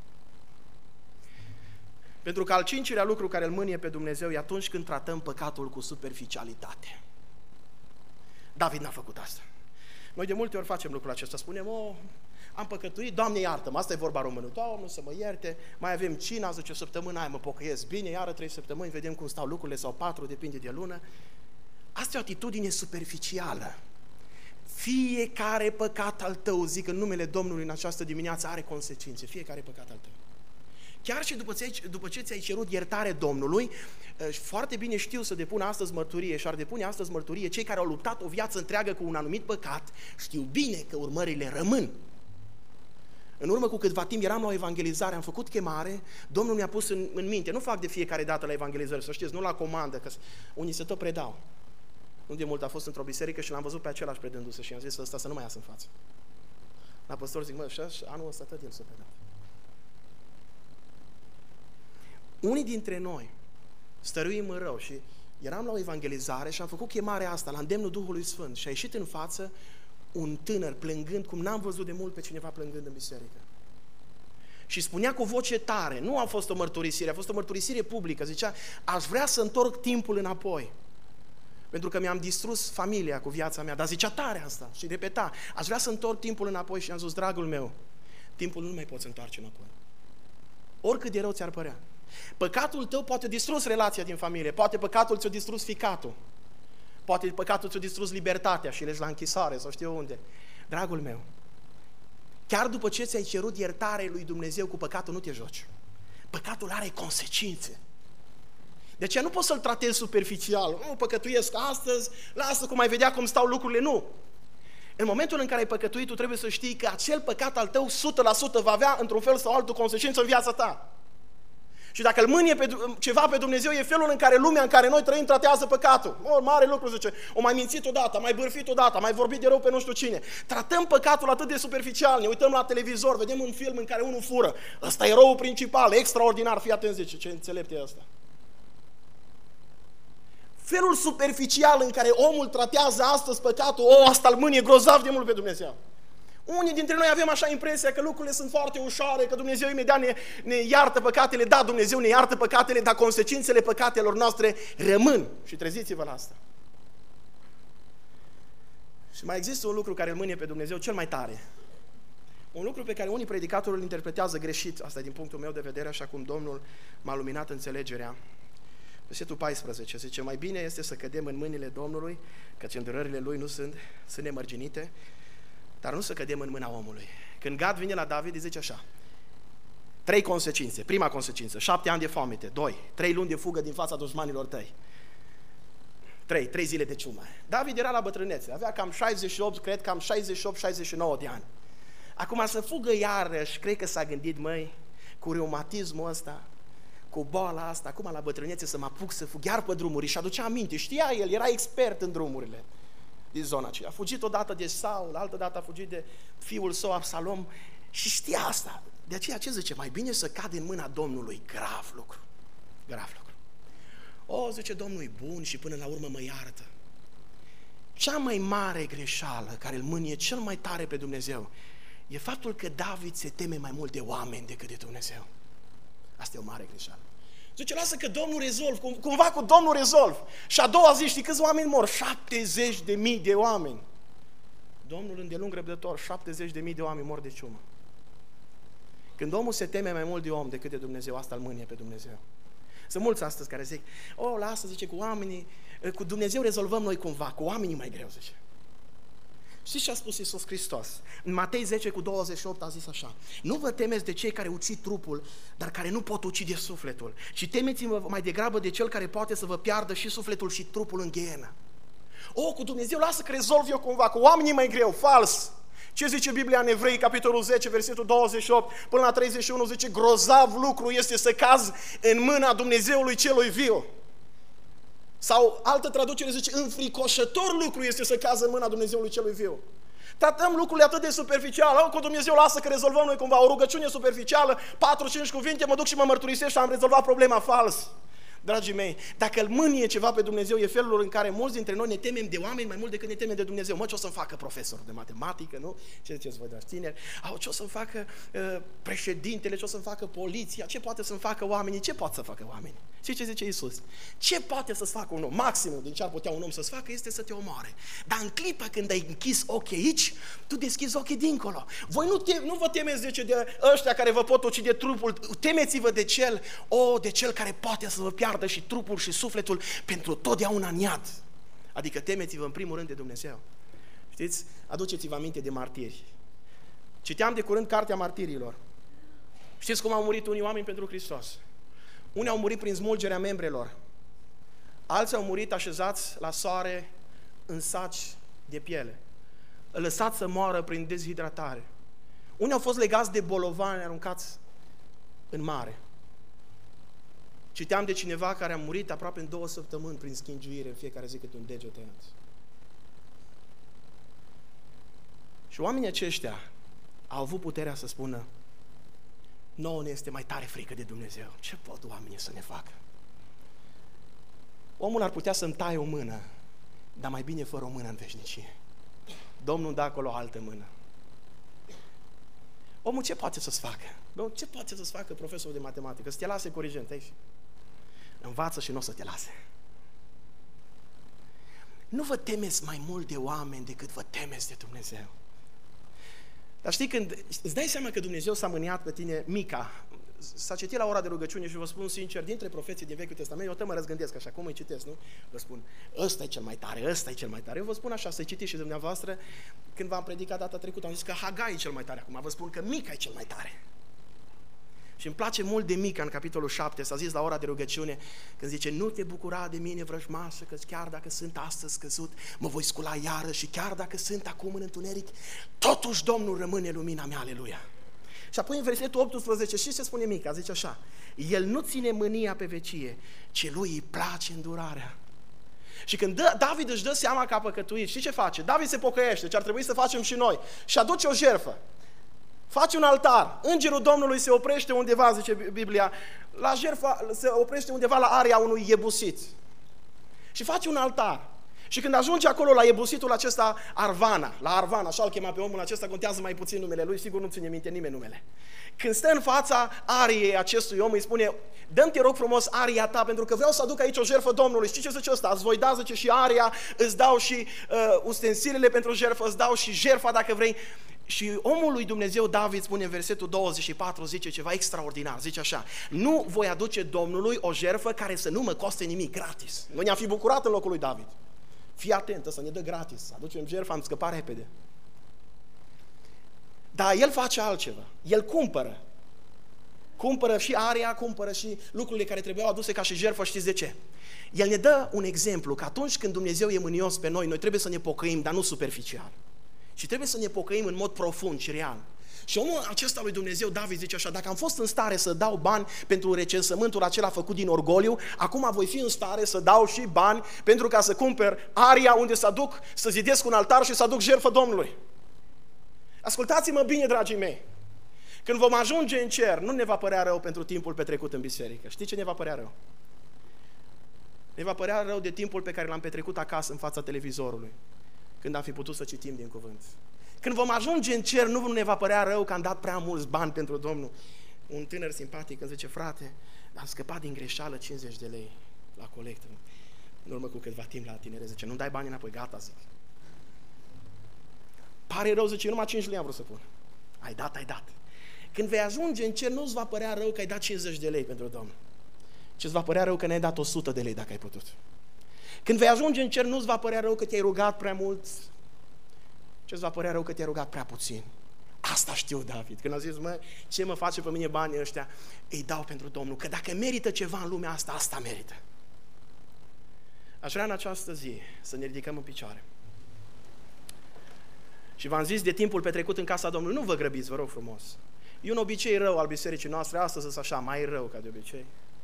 Pentru că al cincilea lucru care îl mânie pe Dumnezeu e atunci când tratăm păcatul cu superficialitate. David n-a făcut asta. Noi de multe ori facem lucrul acesta, spunem, o, am păcătuit, Doamne iartă-mă, asta e vorba română, Doamne să mă ierte, mai avem cina, zice, săptămâna aia mă pocăiesc bine, iară trei săptămâni, vedem cum stau lucrurile, sau patru, depinde de lună. Asta e o atitudine superficială. Fiecare păcat al tău, zic în numele Domnului în această dimineață, are consecințe, fiecare păcat al tău. Chiar și după ce, după ce ți-ai cerut iertare Domnului, foarte bine știu să depună astăzi mărturie și ar depune astăzi mărturie cei care au luptat o viață întreagă cu un anumit păcat, știu bine că urmările rămân. În urmă cu câtva timp eram la o evangelizare, am făcut chemare, Domnul mi-a pus în, în minte, nu fac de fiecare dată la evangelizări, să știți, nu la comandă, că unii se tot predau. Nu de mult a fost într-o biserică și l-am văzut pe același predându-se și am zis ăsta să nu mai iasă în față. La păstor zic, mă, și anul ăsta tot el s-a predat. Unii dintre noi stăruim în rău și eram la o evangelizare și am făcut chemarea asta la îndemnul Duhului Sfânt și a ieșit în față un tânăr plângând, cum n-am văzut de mult pe cineva plângând în biserică. Și spunea cu voce tare, nu a fost o mărturisire, a fost o mărturisire publică, zicea, aș vrea să întorc timpul înapoi, pentru că mi-am distrus familia cu viața mea, dar zicea tare asta și repeta, aș vrea să întorc timpul înapoi și am zis, dragul meu, timpul nu mai poți întoarce înapoi. Oricât de rău ți-ar părea. Păcatul tău poate distrus relația din familie, poate păcatul ți-a distrus ficatul, poate păcatul ți-a distrus libertatea și legi la închisoare sau știu unde. Dragul meu, chiar după ce ți-ai cerut iertare lui Dumnezeu cu păcatul, nu te joci. Păcatul are consecințe. De aceea nu poți să-l tratezi superficial. Nu, păcătuiesc astăzi, lasă cum ai vedea cum stau lucrurile, nu. În momentul în care ai păcătuit, tu trebuie să știi că acel păcat al tău o sută la sută va avea într-un fel sau altul consecință în viața ta. Și dacă îl mânie pe, ceva pe Dumnezeu, e felul în care lumea în care noi trăim tratează păcatul. O, mare lucru, zice, o mai mințit odată, a mai bârfit odată, a mai vorbit de rău pe nu știu cine. Tratăm păcatul atât de superficial, ne uităm la televizor, vedem un film în care unul fură. Ăsta e eroul principal, extraordinar, fii atent, zice, ce înțelept e ăsta. Felul superficial în care omul tratează astăzi păcatul, o, asta îl mânie grozav de mult pe Dumnezeu. Unii dintre noi avem așa impresia că lucrurile sunt foarte ușoare, că Dumnezeu imediat ne, ne iartă păcatele. Da, Dumnezeu ne iartă păcatele, dar consecințele păcatelor noastre rămân. Și treziți-vă la asta. Și mai există un lucru care îl mânie pe Dumnezeu cel mai tare. Un lucru pe care unii predicatori îl interpretează greșit, asta din punctul meu de vedere, așa cum Domnul m-a luminat înțelegerea. Versetul paisprezece zice, mai bine este să cădem în mâinile Domnului, căci îndurările Lui nu sunt, sunt nemărginite, dar nu să cădem în mâna omului. Când Gad vine la David, îi zice așa, trei consecințe. Prima consecință, șapte ani de foamete. Doi, trei luni de fugă din fața dușmanilor tăi. Trei, trei zile de ciumă. David era la bătrânețe, avea cam șaizeci și opt, cred, cam șaizeci și opt șaizeci și nouă de ani. Acum să fugă iarăși, cred că s-a gândit, măi, cu reumatismul ăsta, cu boala asta, acum la bătrânețe să mă apuc să fug iar pe drumuri. Și aducea aminte, știa el, era expert în drumurile din zona aceea. A fugit odată de Saul, altă dată a fugit de fiul său Absalom și știa asta. De aceea ce zice? Mai bine să cade în mâna Domnului. Grav lucru. Grav lucru. O, zice, Domnul e bun și până la urmă mă iartă. Cea mai mare greșeală care îl mânie cel mai tare pe Dumnezeu e faptul că David se teme mai mult de oameni decât de Dumnezeu. Asta e o mare greșeală. Zice, lasă că Domnul rezolv, cum, cumva cu Domnul rezolv. Și a doua zi, știi câți oameni mor? șaptezeci de mii de oameni. Domnul îndelung răbdător, șaptezeci de mii de oameni mor de ciumă. Când omul se teme mai mult de om decât de Dumnezeu, asta îl mânie pe Dumnezeu. Sunt mulți astăzi care zic, o, lasă, zice, cu oamenii, cu Dumnezeu rezolvăm noi cumva, cu oamenii mai greu, zice. Știți ce a spus Iisus Hristos? În Matei zece cu douăzeci și opt a zis așa, nu vă temeți de cei care ucid trupul, dar care nu pot ucide sufletul, ci temeți-vă mai degrabă de cel care poate să vă piardă și sufletul și trupul în ghenă. O, cu Dumnezeu lasă că rezolv eu cumva, cu oamenii mai greu, fals. Ce zice Biblia în Evrei, capitolul zece, versetul douăzeci și opt până la treizeci și unu, zice, grozav lucru este să cazi în mâna Dumnezeului celui viu. Sau altă traducere zice, înfricoșător lucru este să cazi în mâna Dumnezeului celui viu. Tratăm lucrurile atât de superficial, au, cu Dumnezeu lasă că rezolvăm noi cumva o rugăciune superficială, patru cinci cuvinte, mă duc și mă mărturisesc și am rezolvat problema, fals. Dragii mei, dacă îl mânie ceva pe Dumnezeu, e felul în care mulți dintre noi ne temem de oameni mai mult decât ne temem de Dumnezeu. Mă, ce o să-mi facă profesorul de matematică, nu? Ce ziceți voi, dragi tineri? Au, ce o să-mi facă uh, președintele, ce o să-mi facă poliția, ce poate să-mi facă oamenii, ce poate să facă oamenii? Și ce zice Iisus? Ce poate să-ți facă un om? Maximul din ce ar putea un om să-ți facă este să te omoare. Dar în clipa când ai închis ochii aici, tu deschizi ochii dincolo. Voi nu, te, nu vă temeți, zice, de ăștia care vă pot ucide trupul, temeți-vă de cel, o, de cel care poate să vă piardă și trupul și sufletul pentru totdeauna în iad. Adică temeți-vă în primul rând de Dumnezeu. Știți? Aduceți-vă aminte de martiri. Citeam de curând cartea martirilor. Știți cum au murit unii oameni pentru Hristos? Unii au murit prin smulgerea membrelor. Alții au murit așezați la soare în saci de piele. Lăsați să moară prin dezhidratare. Unii au fost legați de bolovani, aruncați în mare. Citeam de cineva care a murit aproape în două săptămâni prin schingiuire, în fiecare zi câte un deget tăiat. Și oamenii aceștia au avut puterea să spună, nouă ne este mai tare frică de Dumnezeu. Ce pot oamenii să ne facă? Omul ar putea să-mi taie o mână, dar mai bine fără o mână în veșnicie. Domnul dă acolo o altă mână. Omul ce poate să-ți facă? Ce poate să-ți facă profesorul de matematică? Să te lase corigent aici. Învață și nu o să te lase. Nu vă temeți mai mult de oameni decât vă temeți de Dumnezeu. Dar știi, când îți dai seama că Dumnezeu s-a mâniat pe tine, Mica, s-a citit la ora de rugăciune și vă spun sincer, dintre profeții din Vechiul Testament, eu tot mă răzgândesc așa, cum îi citesc, nu? Vă spun, ăsta e cel mai tare, ăsta e cel mai tare. Eu vă spun așa, să-i citiți și dumneavoastră, când v-am predicat data trecută, am zis că Hagai e cel mai tare, acum vă spun că Mica e cel mai tare. Și îmi place mult de Mica în capitolul șapte, s-a zis la ora de rugăciune, când zice, nu te bucura de mine, vrăjmașă, că chiar dacă sunt astăzi căzut, mă voi scula iară și chiar dacă sunt acum în întuneric, totuși Domnul rămâne lumina mea, aleluia. Și apoi în versetul optsprezece, și ce spune Mica? Zice așa, el nu ține mânia pe vecie, ci lui îi place îndurarea. Și când dă, David își dă seama că a păcătuit, știi ce face? David se pocăiește, ce ar trebui să facem și noi, și aduce o jertfă. Face un altar, îngerul Domnului se oprește undeva, zice Biblia, la jertfa, se oprește undeva la aria unui iebusit. Și face un altar. Și când ajunge acolo la iebusitul acesta, Arvana, la Arvana, așa îl chema pe omul acesta, contează mai puțin numele lui, sigur nu ține minte nimeni numele. Când stă în fața ariei acestui om, îi spune, dă-mi te rog frumos aria ta, pentru că vreau să aduc aici o jertfă Domnului. Știi ce zice ăsta? Îți voi da, zice, și aria, îți dau și uh, ustensilele pentru jertfă, îți dau și jertfa dacă vrei. Și omul lui Dumnezeu David spune în versetul douăzeci și patru, zice ceva extraordinar, zice așa, nu voi aduce Domnului o jertfă care să nu mă coste nimic, gratis. Noi ne-am fi bucurat în locul lui David. Fii atent, să ne dă gratis, aducem jertfa, am scăpat repede. Dar el face altceva, el cumpără. Cumpără și aria, cumpără și lucrurile care trebuiau aduse ca și jertfă, știți de ce? El ne dă un exemplu, că atunci când Dumnezeu e mânios pe noi, noi trebuie să ne pocăim, dar nu superficial. Și trebuie să ne pocăim în mod profund și real. Și omul acesta lui Dumnezeu, David, zice așa, dacă am fost în stare să dau bani pentru recensământul acela făcut din orgoliu, acum voi fi în stare să dau și bani pentru ca să cumpăr aria unde să aduc, să zidesc un altar și să aduc jertfă Domnului. Ascultați-mă bine, dragii mei. Când vom ajunge în cer, nu ne va părea rău pentru timpul petrecut în biserică. Știi ce ne va părea rău? Ne va părea rău de timpul pe care l-am petrecut acasă în fața televizorului, când am fi putut să citim din cuvânt. Când vom ajunge în cer, nu ne va părea rău că am dat prea mulți bani pentru Domnul. Un tânăr simpatic îmi zice, frate, am scăpat din greșeală cincizeci de lei la colectă. În urmă cu câtva timp la tinere, zice, nu dai bani înapoi, gata, zic. Pare rău, zice, numai cinci lei am vrut să pun. Ai dat, ai dat. Când vei ajunge în cer, nu-ți va părea rău că ai dat cincizeci de lei pentru Domnul, ci îți va părea rău că ne-ai dat o sută de lei dacă ai putut. Când vei ajunge în cer, nu-ți va părea rău că te-ai rugat prea mult, ci îți va părea rău că te-ai rugat prea puțin. Asta știu David. Când a zis, mă, ce mă face pe mine banii ăștia? Îi dau pentru Domnul, că dacă merită ceva în lumea asta, asta merită. Aș vrea în această zi să ne ridicăm în picioare. Și v-am zis de timpul petrecut în casa Domnului, nu vă grăbiți, vă rog frumos. E un obicei rău al bisericii noastre, astăzi sunt așa, mai rău ca de obicei.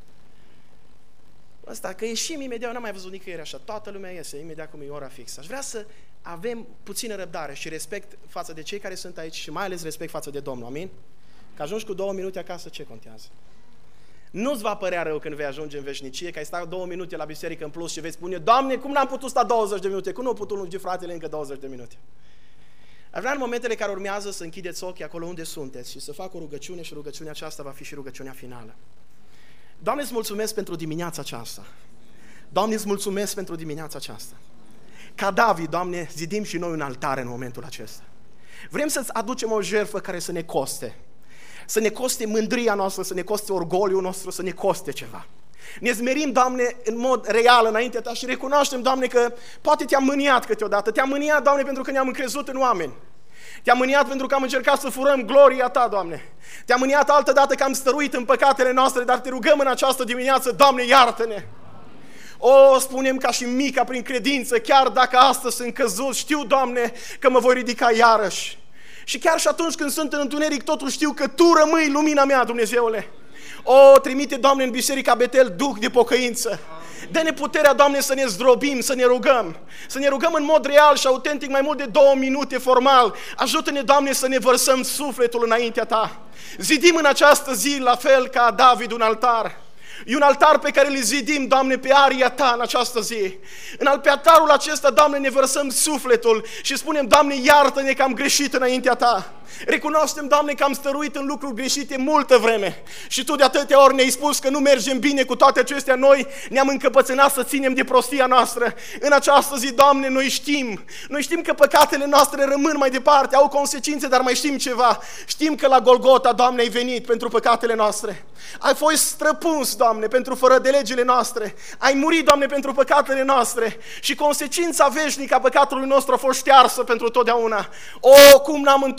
Ăsta, că ieșim imediat, n-am mai văzut nicăieri așa, toată lumea iese imediat cum e ora fixă. Aș vrea să avem puțină răbdare și respect față de cei care sunt aici și mai ales respect față de Domnul, amin? Că ajungi cu două minute acasă, ce contează? Nu-ți va părea rău când vei ajunge în veșnicie, că ai stat două minute la biserică în plus și vei spune, Doamne, cum n-am putut sta douăzeci de minute? Cum nu au putut lungi fratele încă douăzeci de minute? Aș vrea în momentele care urmează să închideți ochii acolo unde sunteți și să fac o rugăciune și rugăciunea aceasta va fi și rugăciunea finală. Doamne, îți mulțumesc pentru dimineața aceasta. Doamne, îți mulțumesc pentru dimineața aceasta. Ca David, Doamne, zidim și noi un altar în momentul acesta. Vrem să-ți aducem o jertfă care să ne coste. Să ne coste mândria noastră, să ne coste orgoliul nostru, să ne coste ceva. Ne zmerim, Doamne, în mod real înaintea Ta și recunoaștem, Doamne, că poate Te-am mâniat câteodată. Te-am mâniat, Doamne, pentru că ne-am încrezut în oameni. Te-am mâniat pentru că am încercat să furăm gloria Ta, Doamne. Te-am mâniat altă dată că am stăruit în păcatele noastre, dar Te rugăm în această dimineață, Doamne, iartă-ne! O, spunem ca și Mica prin credință, chiar dacă astăzi sunt căzut, știu, Doamne, că mă voi ridica iarăși. Și chiar și atunci când sunt în întuneric, totul știu că Tu rămâi lumina mea, Dumnezeule. O, trimite, Doamne, în Biserica Betel duh de pocăință. Dă-ne puterea, Doamne, să ne zdrobim, să ne rugăm. Să ne rugăm în mod real și autentic, mai mult de două minute formal. Ajută-ne, Doamne, să ne vărsăm sufletul înaintea Ta. Zidim în această zi, la fel ca David, un altar. E un altar pe care îl zidim, Doamne, pe aria Ta în această zi. În pe altarul acesta, Doamne, ne vărsăm sufletul și spunem, Doamne, iartă-ne că am greșit înaintea Ta. Recunoaștem, Doamne, că am stăruit în lucruri greșite multă vreme și Tu de atâtea ori ne-ai spus că nu mergem bine cu toate acestea. Noi ne-am încăpățânat să ținem de prostia noastră. În această zi, Doamne, noi știm, noi știm că păcatele noastre rămân mai departe, au consecințe, dar mai știm ceva. Știm că la Golgota, Doamne, ai venit pentru păcatele noastre. Ai fost străpuns, Doamne, pentru fără de legile noastre. Ai murit, Doamne, pentru păcatele noastre și consecința veșnică a păcatului nostru a fost ștearsă pentru totdeauna. O, cum n-am întoarce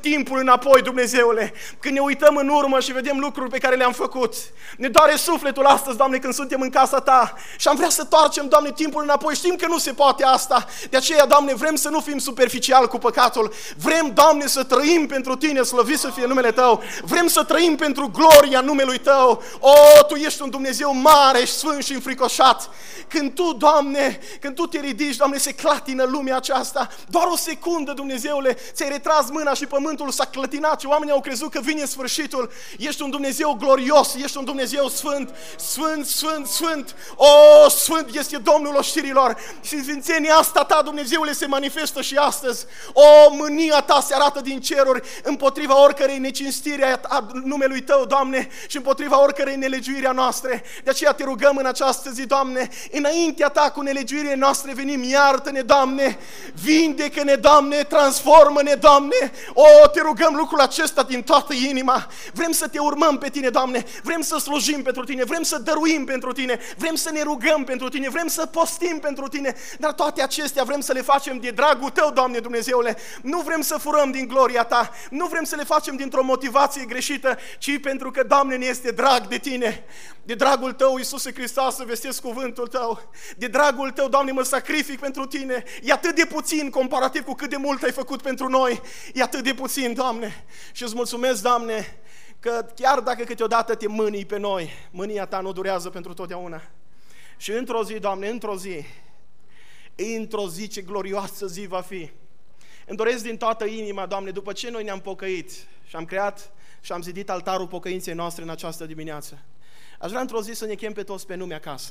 timpul înapoi, Dumnezeule, când ne uităm în urmă și vedem lucruri pe care le-am făcut. Ne doare sufletul astăzi, Doamne, când suntem în casa Ta și am vrea să toarcem, Doamne, timpul înapoi. Știm că nu se poate asta, de aceea, Doamne, vrem să nu fim superficiali cu păcatul. Vrem, Doamne, să trăim pentru Tine, slăvit să fie numele Tău. Vrem să trăim pentru gloria numelui Tău. O, Tu ești un Dumnezeu mare și sfânt și înfricoșat. Când Tu, Doamne, când Tu te ridici, Doamne, se clatină lumea aceasta. Doar o secundă, Dumnezeule, ți-ai retras mâna și pământul s-a clătinat și oamenii au crezut că vine sfârșitul. Ești un Dumnezeu glorios, ești un Dumnezeu sfânt, sfânt, sfânt, sfânt. O, sfânt este Domnul oștirilor. Și sfințenia asta Ta, Dumnezeule, se manifestă și astăzi. O, mânia Ta se arată din ceruri împotriva oricărei necinstiri a numelui Tău, Doamne, și împotriva oricărei nelegiuiri a noastre. De aceea te rugăm în această zi, Doamne, înaintea Ta cu nelegiuirile noastre venim, iartă-ne, Doamne, vindecă-ne, Doamne, transformă-ne, Doamne. O, te rugăm lucrul acesta din toată inima. Vrem să Te urmăm pe Tine, Doamne, vrem să slujim pentru Tine, vrem să dăruim pentru Tine, vrem să ne rugăm pentru Tine, vrem să postim pentru Tine, dar toate acestea vrem să le facem de dragul Tău, Doamne Dumnezeule. Nu vrem să furăm din gloria Ta, nu vrem să le facem dintr-o motivație greșită, ci pentru că, Doamne, ne este drag de Tine. De dragul Tău, Iisuse Hristos, să vestesc cuvântul Tău. De dragul Tău, Doamne, mă sacrific pentru Tine. E atât de puțin comparativ cu cât de mult ai făcut pentru noi. E atât de puțin, Doamne. Și îți mulțumesc, Doamne, că chiar dacă câteodată Te mânii pe noi, mânia Ta nu durează pentru totdeauna. Și într-o zi, Doamne, într-o zi, într-o zi ce glorioasă zi va fi. Îmi doresc din toată inima, Doamne, după ce noi ne-am pocăit și am creat și am zidit altarul pocăinței noastre în această dimineață, aș vrea într-o zi să ne chem pe toți pe nume acasă.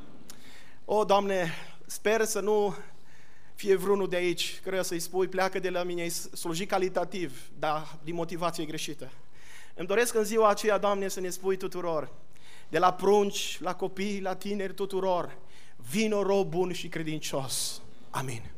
O, Doamne, sper să nu fie vreunul de aici care să-i spui, pleacă de la mine, ai slujit calitativ, dar din motivație greșită. Îmi doresc în ziua aceea, Doamne, să ne spui tuturor, de la prunci, la copii, la tineri, tuturor, vino rob bun și credincios. Amin.